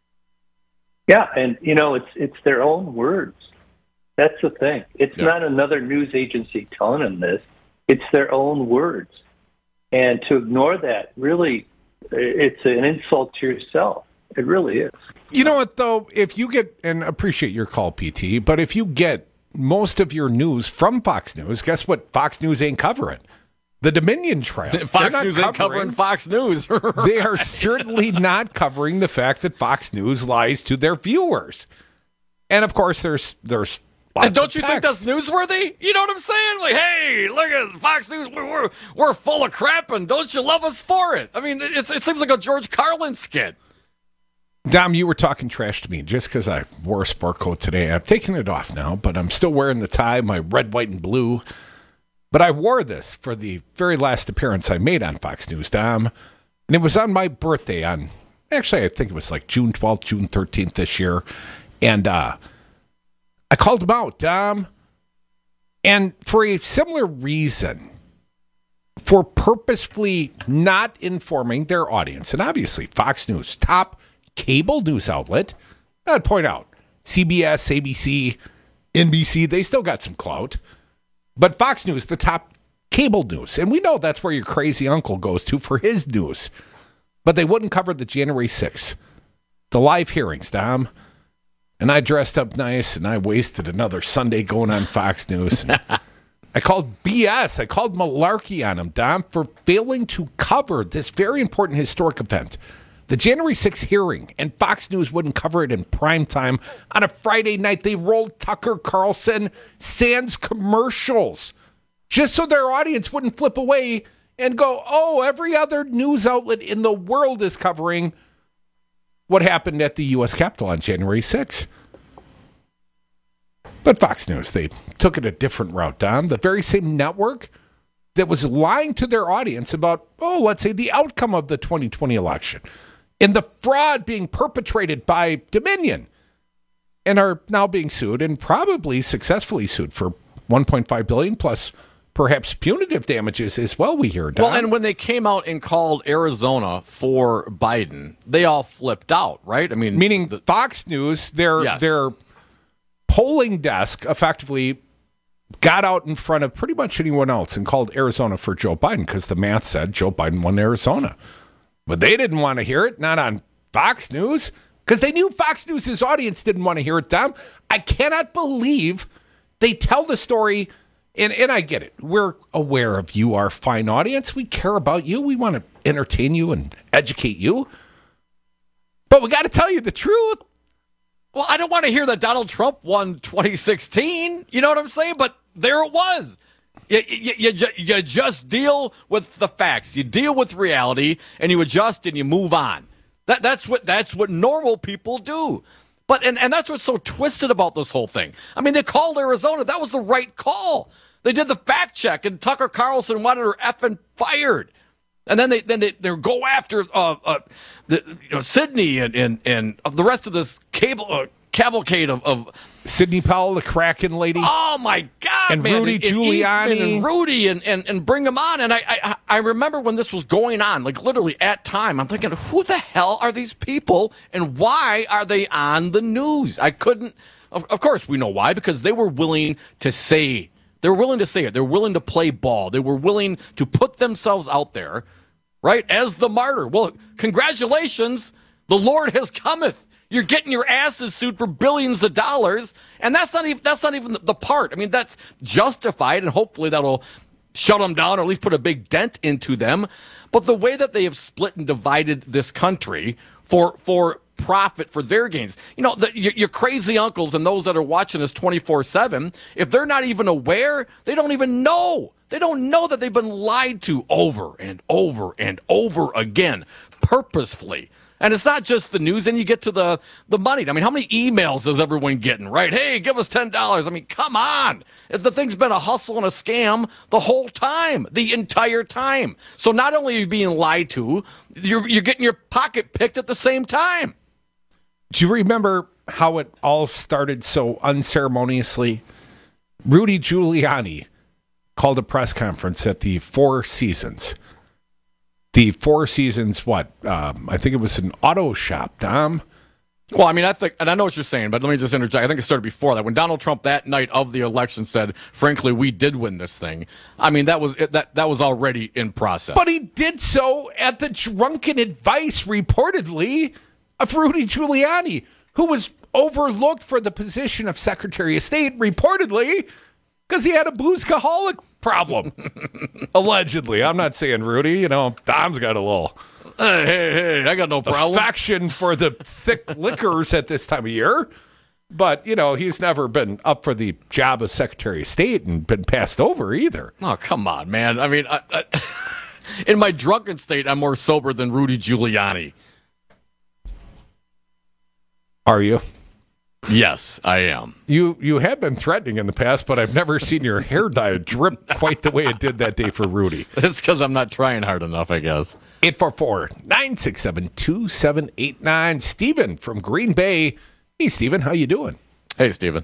S11: Yeah, and you know it's it's their own words. That's the thing. It's
S12: Yeah.
S11: not another news agency telling them this. It's their own words, and to ignore that really, it's an insult to yourself. It really is.
S13: You know what, though? If you get, and appreciate your call, P T, but if you get most of your news from Fox News, guess what Fox News ain't covering? The Dominion trial.
S12: Fox News ain't covering Fox News.
S13: They are certainly not covering the fact that Fox News lies to their viewers. And, of course, there's there's lots
S12: And don't
S13: of
S12: you
S13: text.
S12: think that's newsworthy? You know what I'm saying? Like, hey, look at Fox News. We're, we're, we're full of crap, and don't you love us for it? I mean, it's, it seems like a George Carlin skit.
S13: Dom, you were talking trash to me just because I wore a sport coat today. I've taken it off now, but I'm still wearing the tie, my red, white, and blue. But I wore this for the very last appearance I made on Fox News, Dom. And it was on my birthday on, actually, I think it was like June twelfth, June thirteenth this year. And uh, I called him out, Dom. And for a similar reason, for purposefully not informing their audience. And obviously, Fox News, top cable news outlet, I'd point out, C B S, A B C, N B C, they still got some clout. But Fox News, the top cable news. And we know that's where your crazy uncle goes to for his news. But they wouldn't cover the January sixth, the live hearings, Dom. And I dressed up nice, and I wasted another Sunday going on Fox News. I called B S. I called malarkey on him, Dom, for failing to cover this very important historic event. The January sixth hearing, and Fox News wouldn't cover it in prime time. On a Friday night, they rolled Tucker Carlson sans commercials just so their audience wouldn't flip away and go, oh, every other news outlet in the world is covering what happened at the U S Capitol on January sixth. But Fox News, they took it a different route, Dom. The very same network that was lying to their audience about, oh, let's say the outcome of the twenty twenty election and the fraud being perpetrated by Dominion, and are now being sued and probably successfully sued for one point five billion dollars plus perhaps punitive damages as well, we hear, Dom.
S12: Well, and when they came out and called Arizona for Biden, they all flipped out, right? I mean,
S13: meaning
S12: the,
S13: Fox News, their
S12: yes.
S13: their polling desk effectively got out in front of pretty much anyone else and called Arizona for Joe Biden because the math said Joe Biden won Arizona. But they didn't want to hear it, not on Fox News, because they knew Fox News' audience didn't want to hear it, Dom. I cannot believe they tell the story. And and I get it. We're aware of you, our fine audience. We care about you. We want to entertain you and educate you. But we got to tell you the truth.
S12: Well, I don't want to hear that Donald Trump won twenty sixteen. You know what I'm saying? But there it was. You, you, you, you just deal with the facts. You deal with reality, and you adjust and you move on. That that's what that's what normal people do. But and, and that's what's so twisted about this whole thing. I mean, they called Arizona. That was the right call. They did the fact check, and Tucker Carlson wanted her effing fired. And then they then they, they go after uh, uh, the, you know, Sydney and, and, and of the rest of this cable uh, cavalcade of, of
S13: Sidney Powell, the Kraken lady.
S12: Oh my God,
S13: and
S12: man.
S13: Rudy
S12: and,
S13: Giuliani
S12: and, and Rudy and, and, and bring them on. And I, I I remember when this was going on, like literally at time, I'm thinking, who the hell are these people and why are they on the news? I couldn't. Of, of course, we know why, because they were willing to say. They were willing to say it. They were willing to play ball. They were willing to put themselves out there, right, as the martyr. Well, congratulations. The Lord has cometh. You're getting your asses sued for billions of dollars, and that's not even that's not even the part. I mean, that's justified, and hopefully that'll shut them down or at least put a big dent into them. But the way that they have split and divided this country for for profit for their gains, you know, the, your, your crazy uncles and those that are watching this twenty-four seven, if they're not even aware, they don't even know. They don't know that they've been lied to over and over and over again, purposefully. And it's not just the news, and you get to the, the money. I mean, how many emails is everyone getting, right? Hey, give us ten dollars. I mean, come on. If the thing's been a hustle and a scam the whole time, the entire time. So not only are you being lied to, you're, you're getting your pocket picked at the same time.
S13: Do you remember how it all started so unceremoniously? Rudy Giuliani called a press conference at the Four Seasons. The Four Seasons, what? Um, I think it was an auto shop, Dom.
S12: Well, I mean, I think, and I know what you're saying, but let me just interject. I think it started before that. When Donald Trump that night of the election said, frankly, we did win this thing. I mean, that was that that was already in process.
S13: But he did so at the drunken advice, reportedly, of Rudy Giuliani, who was overlooked for the position of Secretary of State, reportedly, because he had a boozaholic problem. Allegedly. I'm not saying Rudy. You know, Dom's got a little
S12: hey, hey, hey, I got no problem.
S13: affection for the thick liquors at this time of year. But, you know, he's never been up for the job of Secretary of State and been passed over either.
S12: Oh, come on, man. I mean, I, I, in my drunken state, I'm more sober than Rudy Giuliani.
S13: Are you?
S12: Yes, I am.
S13: You you have been threatening in the past, but I've never seen your hair dye drip quite the way it did that day for Rudy.
S12: It's because I'm not trying hard enough, I guess.
S13: eight four four, nine six seven, two seven eight nine. Stephen from Green Bay. Hey, Stephen, how you doing?
S12: Hey, Stephen.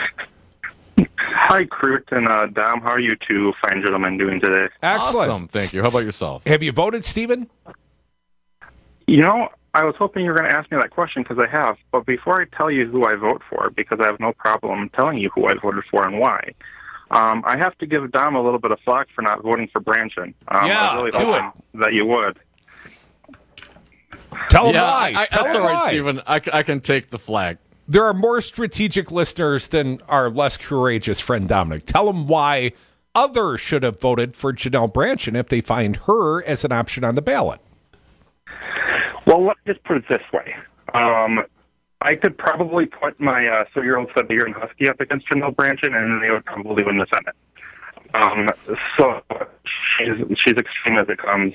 S14: Hi, Krut and uh, Dom. How are you two fine gentlemen doing today?
S13: Excellent.
S12: Awesome. Thank you. How about yourself?
S13: Have you voted, Stephen?
S14: You know, I was hoping you were going to ask me that question because I have. But before I tell you who I vote for, because I have no problem telling you who I voted for and why, um, I have to give Dom a little bit of flack for not voting for Branchin. Um,
S13: yeah,
S14: I was really
S13: do
S14: hoping
S13: it.
S14: that you would.
S13: Tell him
S12: yeah,
S13: why.
S12: I, I,
S13: Tell
S12: that's
S13: him
S12: all right,
S13: why.
S12: Stephen. I, c- I can take the flag.
S13: There are more strategic listeners than our less courageous friend Dominic. Tell them why others should have voted for Janelle Branchin if they find her as an option on the ballot.
S14: Well, let's just put it this way. Um, I could probably put my uh, three-year-old Siberian Husky up against Janelle Branchin, and they would probably win the Senate. Um, so she's, she's extreme as it comes,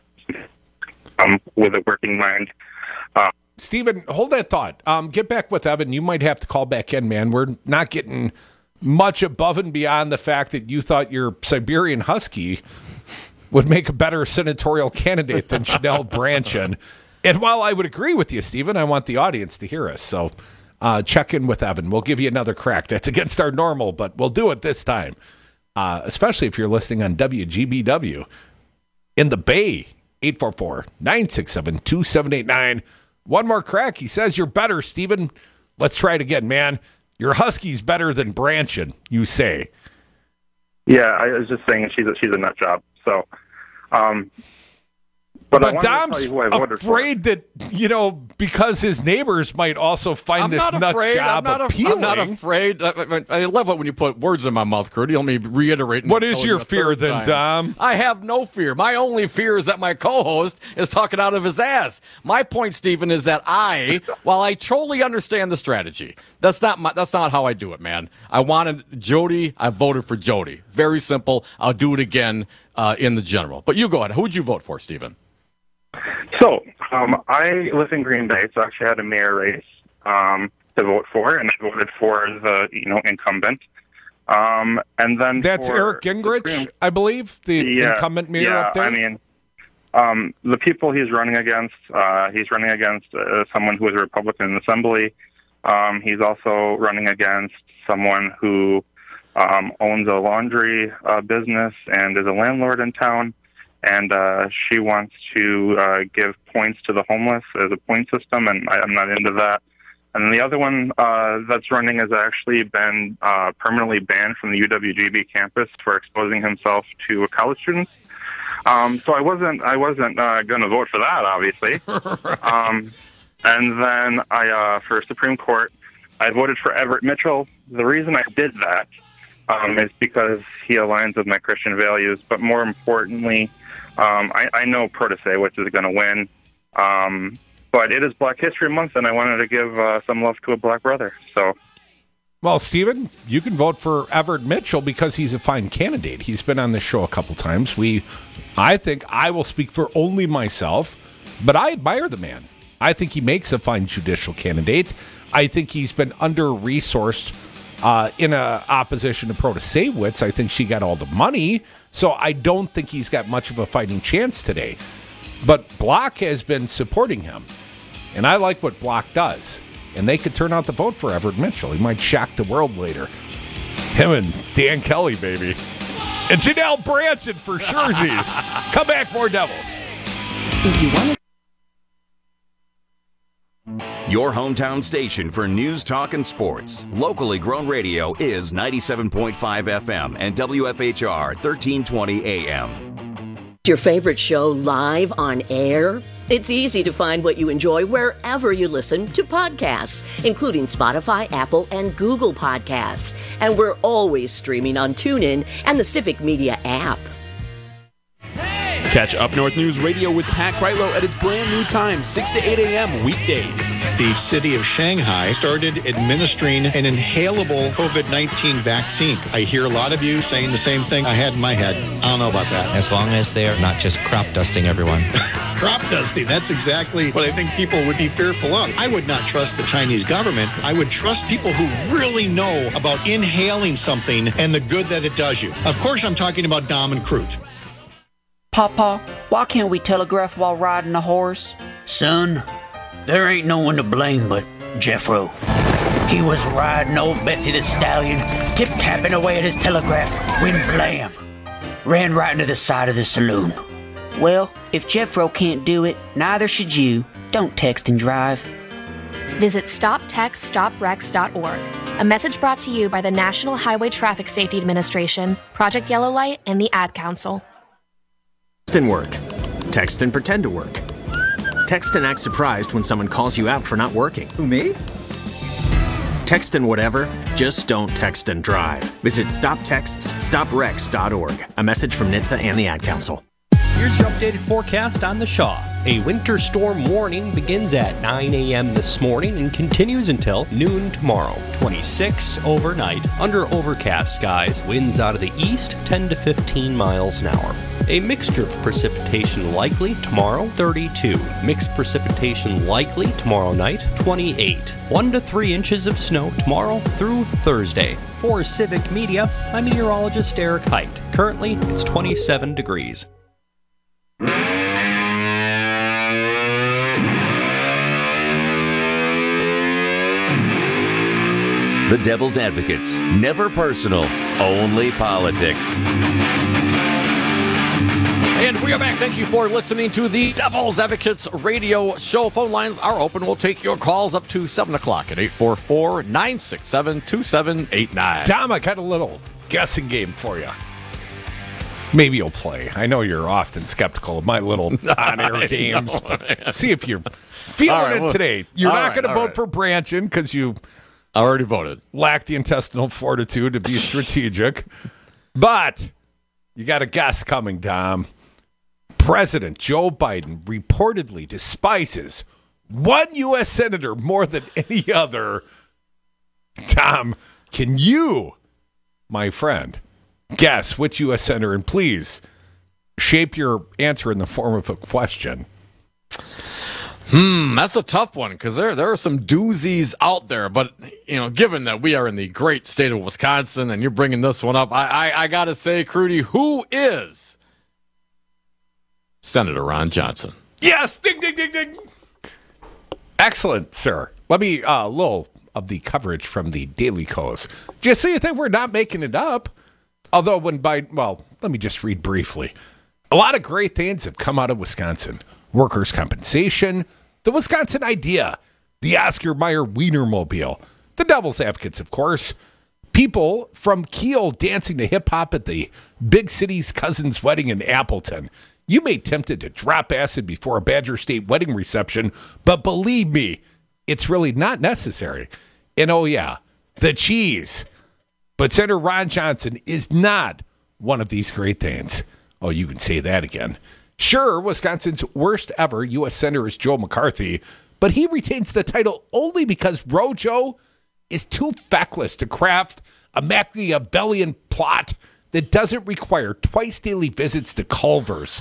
S14: um, with a working mind. Uh,
S13: Stephen, hold that thought. Um, get back with Evan. You might have to call back in, man. We're not getting much above and beyond the fact that you thought your Siberian Husky would make a better senatorial candidate than Janelle Branchin. And while I would agree with you, Stephen, I want the audience to hear us. So uh, check in with Evan. We'll give you another crack. That's against our normal, but we'll do it this time, uh, especially if you're listening on W G B W in the Bay. eight four four, nine six seven, two seven eight nine. One more crack. He says you're better, Stephen. Let's try it again, man. Your Husky's better than Branchin, you say.
S14: Yeah, I was just saying she's a, she's a nut job. So, um, but,
S13: but
S14: I wanted
S13: Dom's
S14: to tell you who I voted
S13: afraid
S14: for.
S13: that, you know, because his neighbors might also find
S12: I'm
S13: this
S12: not
S13: nut
S12: afraid.
S13: job
S12: I'm not,
S13: appealing.
S12: I'm not afraid. I, I, I love it when you put words in my mouth, Kurt. You let me reiterate.
S13: What is your fear then, Dom?
S12: I have no fear. My only fear is that my co-host is talking out of his ass. My point, Stephen, is that I, while I totally understand the strategy, that's not my, that's not how I do it, man. I wanted Jody. I voted for Jody. Very simple. I'll do it again uh, in the general. But you go ahead. Who would you vote for, Stephen?
S14: So, um, I live in Green Bay, so I actually had a mayor race um, to vote for, and I voted for the you know incumbent. Um, and then
S13: That's
S14: for
S13: Eric Gingrich,
S14: Supreme,
S13: I believe, the
S14: yeah,
S13: incumbent mayor
S14: yeah,
S13: up there.
S14: I mean, um, the people he's running against, uh, he's running against uh, someone who is a Republican in the Assembly. Um, he's also running against someone who um, owns a laundry uh, business and is a landlord in town. And uh, she wants to uh, give points to the homeless as a point system, and I, I'm not into that. And the other one uh, that's running has actually been uh, permanently banned from the U W G B campus for exposing himself to college students. Um, so I wasn't I wasn't uh, going to vote for that, obviously. um, and then I uh, for Supreme Court, I voted for Everett Mitchell. The reason I did that um, is because he aligns with my Christian values, but more importantly, Um, I, I know Proteste, which is going to win, um, but it is Black History Month, and I wanted to give uh, some love to a black brother. So,
S13: well, Stephen, you can vote for Everett Mitchell because he's a fine candidate. He's been on the show a couple times. We, I think I will speak for only myself, but I admire the man. I think he makes a fine judicial candidate. I think he's been under-resourced uh, in a opposition to Protasiewicz. I think she got all the money. So I don't think he's got much of a fighting chance today. But Block has been supporting him. And I like what Block does. And they could turn out the vote for Everett Mitchell. He might shock the world later. Him and Dan Kelly, baby. And Janelle Branchin for Scherzies. Come back, more Devils.
S16: If you want to
S2: Your hometown station for news, talk, and sports. Locally grown radio is ninety-seven point five F M and W F H R thirteen twenty A M.
S15: Your favorite show live on air? It's easy to find what you enjoy wherever you listen to podcasts, including Spotify, Apple, and Google Podcasts. And we're always streaming on TuneIn and the Civic Media app.
S17: Catch Up North News Radio with Pat Kreitlow at its brand new time, six to eight a.m. weekdays.
S18: The city of Shanghai started administering an inhalable COVID nineteen vaccine. I hear a lot of you saying the same thing I had in my head. I don't know about that.
S19: As long as they're not just crop dusting everyone.
S18: Crop dusting, that's exactly what I think people would be fearful of. I would not trust the Chinese government. I would trust people who really know about inhaling something and the good that it does you. Of course, I'm talking about Dom and Crute.
S20: Papa, why can't we telegraph while riding a horse?
S21: Son, there ain't no one to blame but Jeffro. He was riding old Betsy the Stallion, tip-tapping away at his telegraph, when blam, ran right into the side of the saloon.
S20: Well, if Jeffro can't do it, neither should you. Don't text and drive.
S22: Visit stop text stop wrecks dot org. A message brought to you by the National Highway Traffic Safety Administration, Project Yellow Light, and the Ad Council.
S23: Text and work. Text and pretend to work. Text and act surprised when someone calls you out for not working.
S19: Who, me?
S23: Text and whatever, just don't text and drive. Visit stop texts stop wrecks dot org. A message from N H T S A and the Ad Council.
S22: Here's your updated forecast on the Shaw. A winter storm warning begins at nine a.m. this morning and continues until noon tomorrow. twenty-six overnight, under overcast skies, winds out of the east ten to fifteen miles an hour. A mixture of precipitation likely tomorrow, thirty-two. Mixed precipitation likely tomorrow night, twenty-eight. one to three inches of snow tomorrow through Thursday. For Civic Media, I'm meteorologist Eric Height. Currently, it's twenty-seven degrees.
S2: The Devil's Advocates. Never personal, only politics.
S12: And we are back. Thank you for listening to the Devil's Advocates radio show. Phone lines are open. We'll take your calls up to seven o'clock at eight four four, nine six seven, two seven eight nine.
S13: Dom, I got a little guessing game for you. Maybe you'll play. I know you're often skeptical of my little on-air games. But see if you're feeling
S12: right,
S13: it
S12: well,
S13: today. You're not
S12: right,
S13: going to vote
S12: right.
S13: for Branchin because you
S12: I already voted.
S13: Lack the intestinal fortitude to be strategic. But you got a guess coming, Dom. President Joe Biden reportedly despises one U S senator more than any other. Tom, can you, my friend, guess which U S senator? And please shape your answer in the form of a question.
S12: Hmm, that's a tough one because there there are some doozies out there. But you know, given that we are in the great state of Wisconsin and you're bringing this one up, I I, I gotta say, Crudy, who is Senator Ron Johnson?
S13: Yes, ding ding ding ding. Excellent, sir. Let me uh, a little of the coverage from the Daily Kos, just so you think we're not making it up. Although when Biden, well, let me just read briefly. A lot of great things have come out of Wisconsin. Workers' compensation, the Wisconsin idea, the Oscar Mayer Wienermobile, the Devil's Advocates, of course, people from Kiel dancing to hip-hop at the big city's cousin's wedding in Appleton. You may be tempted to drop acid before a Badger State wedding reception, but believe me, it's really not necessary. And oh yeah, the cheese. But Senator Ron Johnson is not one of these great things. Oh, you can say that again. Sure, Wisconsin's worst ever U S Senator is Joe McCarthy, but he retains the title only because Rojo is too feckless to craft a Machiavellian plot that doesn't require twice daily visits to Culver's.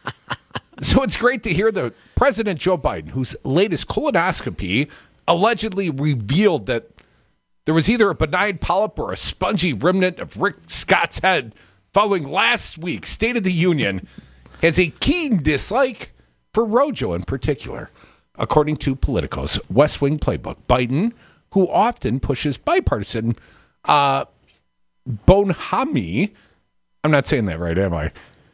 S13: So it's great to hear that President Joe Biden, whose latest colonoscopy allegedly revealed that there was either a benign polyp or a spongy remnant of Rick Scott's head following last week's State of the Union, has a keen dislike for Rojo in particular. According to Politico's West Wing playbook, Biden, who often pushes bipartisan uh, bonhomie, I'm not saying that right, am I?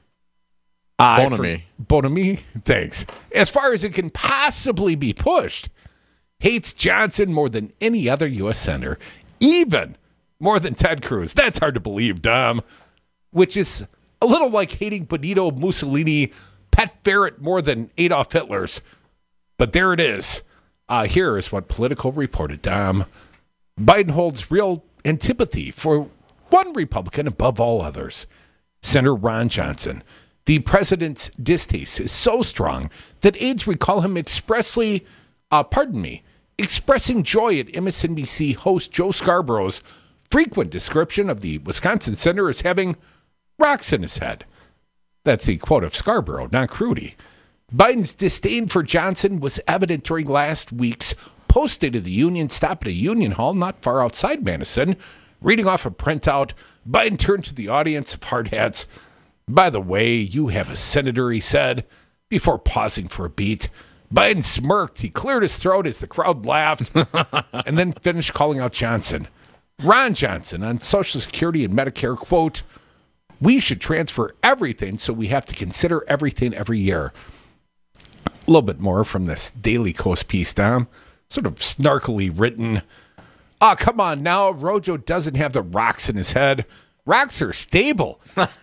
S13: Uh,
S12: Bonhomie.
S13: Bonhomie, thanks. As far as it can possibly be pushed, hates Johnson more than any other U S senator, even more than Ted Cruz. That's hard to believe, Dom. Which is a little like hating Benito Mussolini, Pet Ferret more than Adolf Hitler's. But there it is. Uh, here is what Politico reported, Dom. Biden holds real antipathy for one Republican above all others, Senator Ron Johnson. The president's distaste is so strong that aides recall him expressly, uh, pardon me, expressing joy at M S N B C host Joe Scarborough's frequent description of the Wisconsin senator as having rocks in his head. That's the quote of Scarborough, not Crudy. Biden's disdain for Johnson was evident during last week's post-State of the Union stop at a union hall not far outside Madison. Reading off a printout, Biden turned to the audience of hard hats. "By the way, you have a senator," he said, before pausing for a beat. Biden smirked. He cleared his throat as the crowd laughed and then finished calling out Johnson. Ron Johnson on Social Security and Medicare, quote, "We should transfer everything, so we have to consider everything every year." A little bit more from this Daily Coast piece, Dom. Sort of snarkily written. "Oh, come on now. Rojo doesn't have the rocks in his head. Rocks are stable.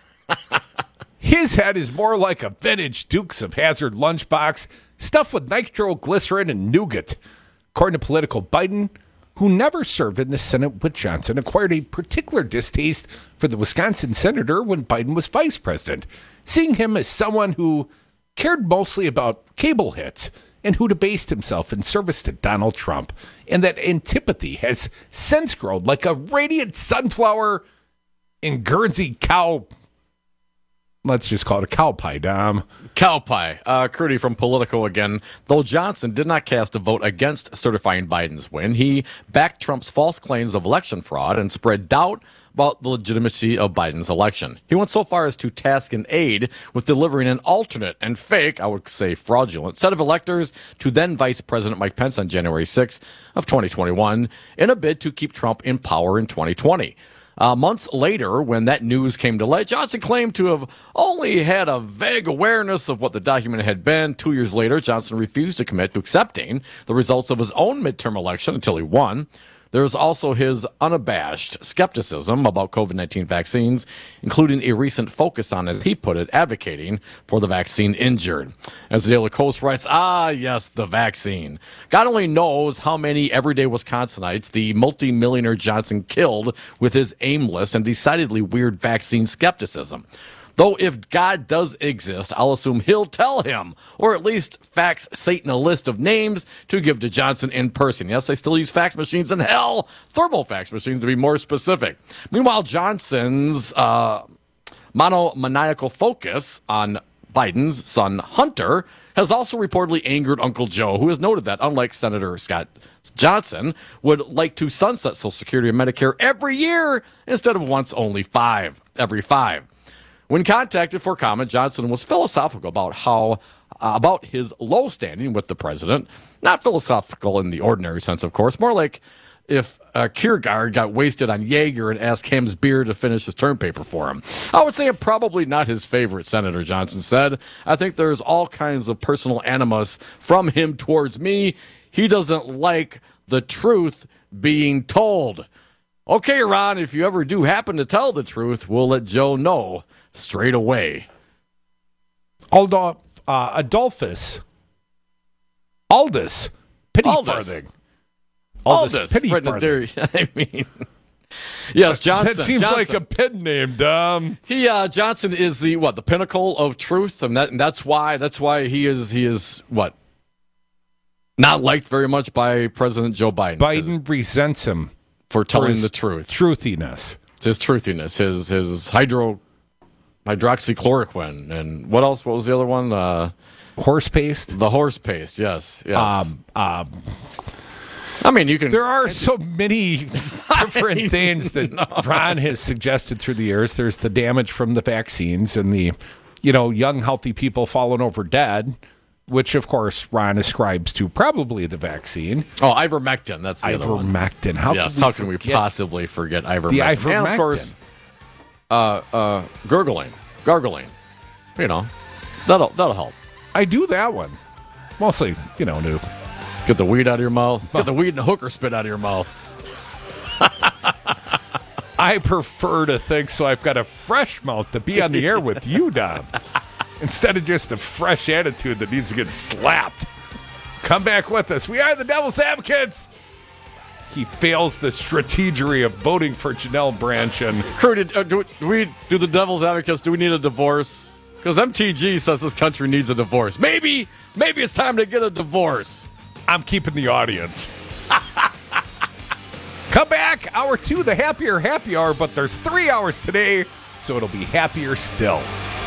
S13: His head is more like a vintage Dukes of Hazzard lunchbox stuffed with nitroglycerin and nougat." According to Political, Biden, who never served in the Senate with Johnson, acquired a particular distaste for the Wisconsin senator when Biden was vice president, seeing him as someone who cared mostly about cable hits and who debased himself in service to Donald Trump. And that antipathy has since grown like a radiant sunflower in Guernsey cow. Let's just call it a cow pie, Dom.
S12: Cow pie. Uh, Crudy from Politico again. Though Johnson did not cast a vote against certifying Biden's win, he backed Trump's false claims of election fraud and spread doubt about the legitimacy of Biden's election. He went so far as to task an aide with delivering an alternate and fake, I would say fraudulent, set of electors to then Vice President Mike Pence on January sixth of twenty twenty-one in a bid to keep Trump in power in twenty twenty. Uh, months later, when that news came to light, Johnson claimed to have only had a vague awareness of what the document had been. Two years later, Johnson refused to commit to accepting the results of his own midterm election until he won. There's also his unabashed skepticism about COVID nineteen vaccines, including a recent focus on, as he put it, advocating for the vaccine injured. As the Daily Coast writes, ah, yes, the vaccine. God only knows how many everyday Wisconsinites the multimillionaire Johnson killed with his aimless and decidedly weird vaccine skepticism. Though if God does exist, I'll assume he'll tell him, or at least fax Satan a list of names to give to Johnson in person. Yes, they still use fax machines in hell, thermal fax machines to be more specific. Meanwhile, Johnson's uh, monomaniacal focus on Biden's son Hunter has also reportedly angered Uncle Joe, who has noted that, unlike Senator Scott Johnson, would like to sunset Social Security and Medicare every year instead of once only five, every five. When contacted for comment, Johnson was philosophical about how uh, about his low standing with the president. Not philosophical in the ordinary sense, of course. More like if uh, Kierkegaard got wasted on Jaeger and asked Ham's beer to finish his term paper for him. I would say I'm probably not his favorite, Senator Johnson said. I think there's all kinds of personal animus from him towards me. He doesn't like the truth being told. Okay, Ron, if you ever do happen to tell the truth, we'll let Joe know straight away.
S13: Aldo, uh, Adolphus, Aldous, Penny
S12: Aldous.
S13: Farthing.
S12: Aldous,
S13: Aldous Penny Farthing.
S12: I mean, yes, Johnson.
S13: That seems
S12: Johnson.
S13: like a pen name, Dom.
S12: He uh, Johnson is the what? The pinnacle of truth, and that and that's why that's why he is he is what? Not liked very much by President Joe Biden.
S13: Biden resents him
S12: for telling
S13: for
S12: the truth.
S13: Truthiness.
S12: It's his truthiness. His his hydro hydroxychloroquine and what else? What was the other one? Uh,
S13: horse paste.
S12: The horse paste. Yes. Yes.
S13: Um. Um.
S12: I mean, you can.
S13: There are so many different things that no. Ron has suggested through the years. There's the damage from the vaccines and the, you know, young, healthy people falling over dead, which, of course, Ron ascribes to probably the vaccine.
S12: Oh, ivermectin. That's the other one.
S13: Ivermectin. How
S12: yes,
S13: can we
S12: how can we possibly forget ivermectin?
S13: The ivermectin.
S12: And, of course, uh, uh, gurgling. Gargling. You know, that'll, that'll help.
S13: I do that one. Mostly, you know, new.
S12: Get the weed out of your mouth. Get the weed and the hooker spit out of your mouth.
S13: I prefer to think so I've got a fresh mouth to be on the air with you, Dom, instead of just a fresh attitude that needs to get slapped. Come back with us. We are the Devil's Advocates. He fails the strategery of voting for Janelle Branch. And
S12: Kurt, uh, do, do we do the Devil's Advocates? Do we need a divorce? Because M T G says this country needs a divorce. Maybe, maybe it's time to get a divorce.
S13: I'm keeping the audience. Come back, hour two, the happier happy hour, but there's three hours today, so it'll be happier still.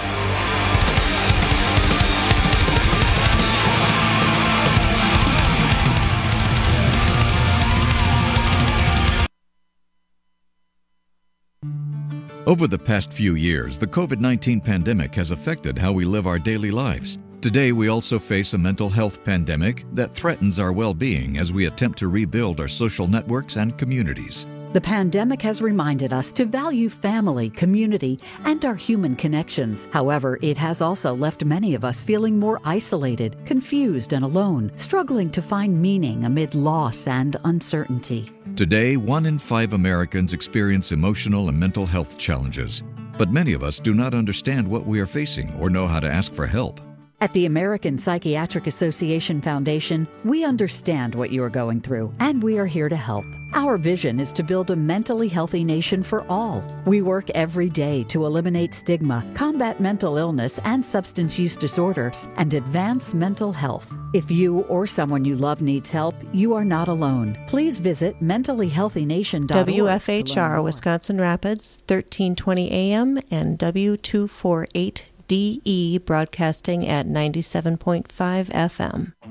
S1: Over the past few years, the COVID nineteen pandemic has affected how we live our daily lives. Today, we also face a mental health pandemic that threatens our well-being as we attempt to rebuild our social networks and communities.
S3: The pandemic has reminded us to value family, community, and our human connections. However, it has also left many of us feeling more isolated, confused, and alone, struggling to find meaning amid loss and uncertainty.
S1: Today, one in five Americans experience emotional and mental health challenges, but many of us do not understand what we are facing or know how to ask for help.
S3: At the American Psychiatric Association Foundation, we understand what you are going through, and we are here to help. Our vision is to build a mentally healthy nation for all. We work every day to eliminate stigma, combat mental illness and substance use disorders, and advance mental health. If you or someone you love needs help, you are not alone. Please visit mentally healthy nation dot org.
S5: W F H R Wisconsin Rapids, thirteen twenty A M and W two forty-eight D E broadcasting at ninety-seven point five F M.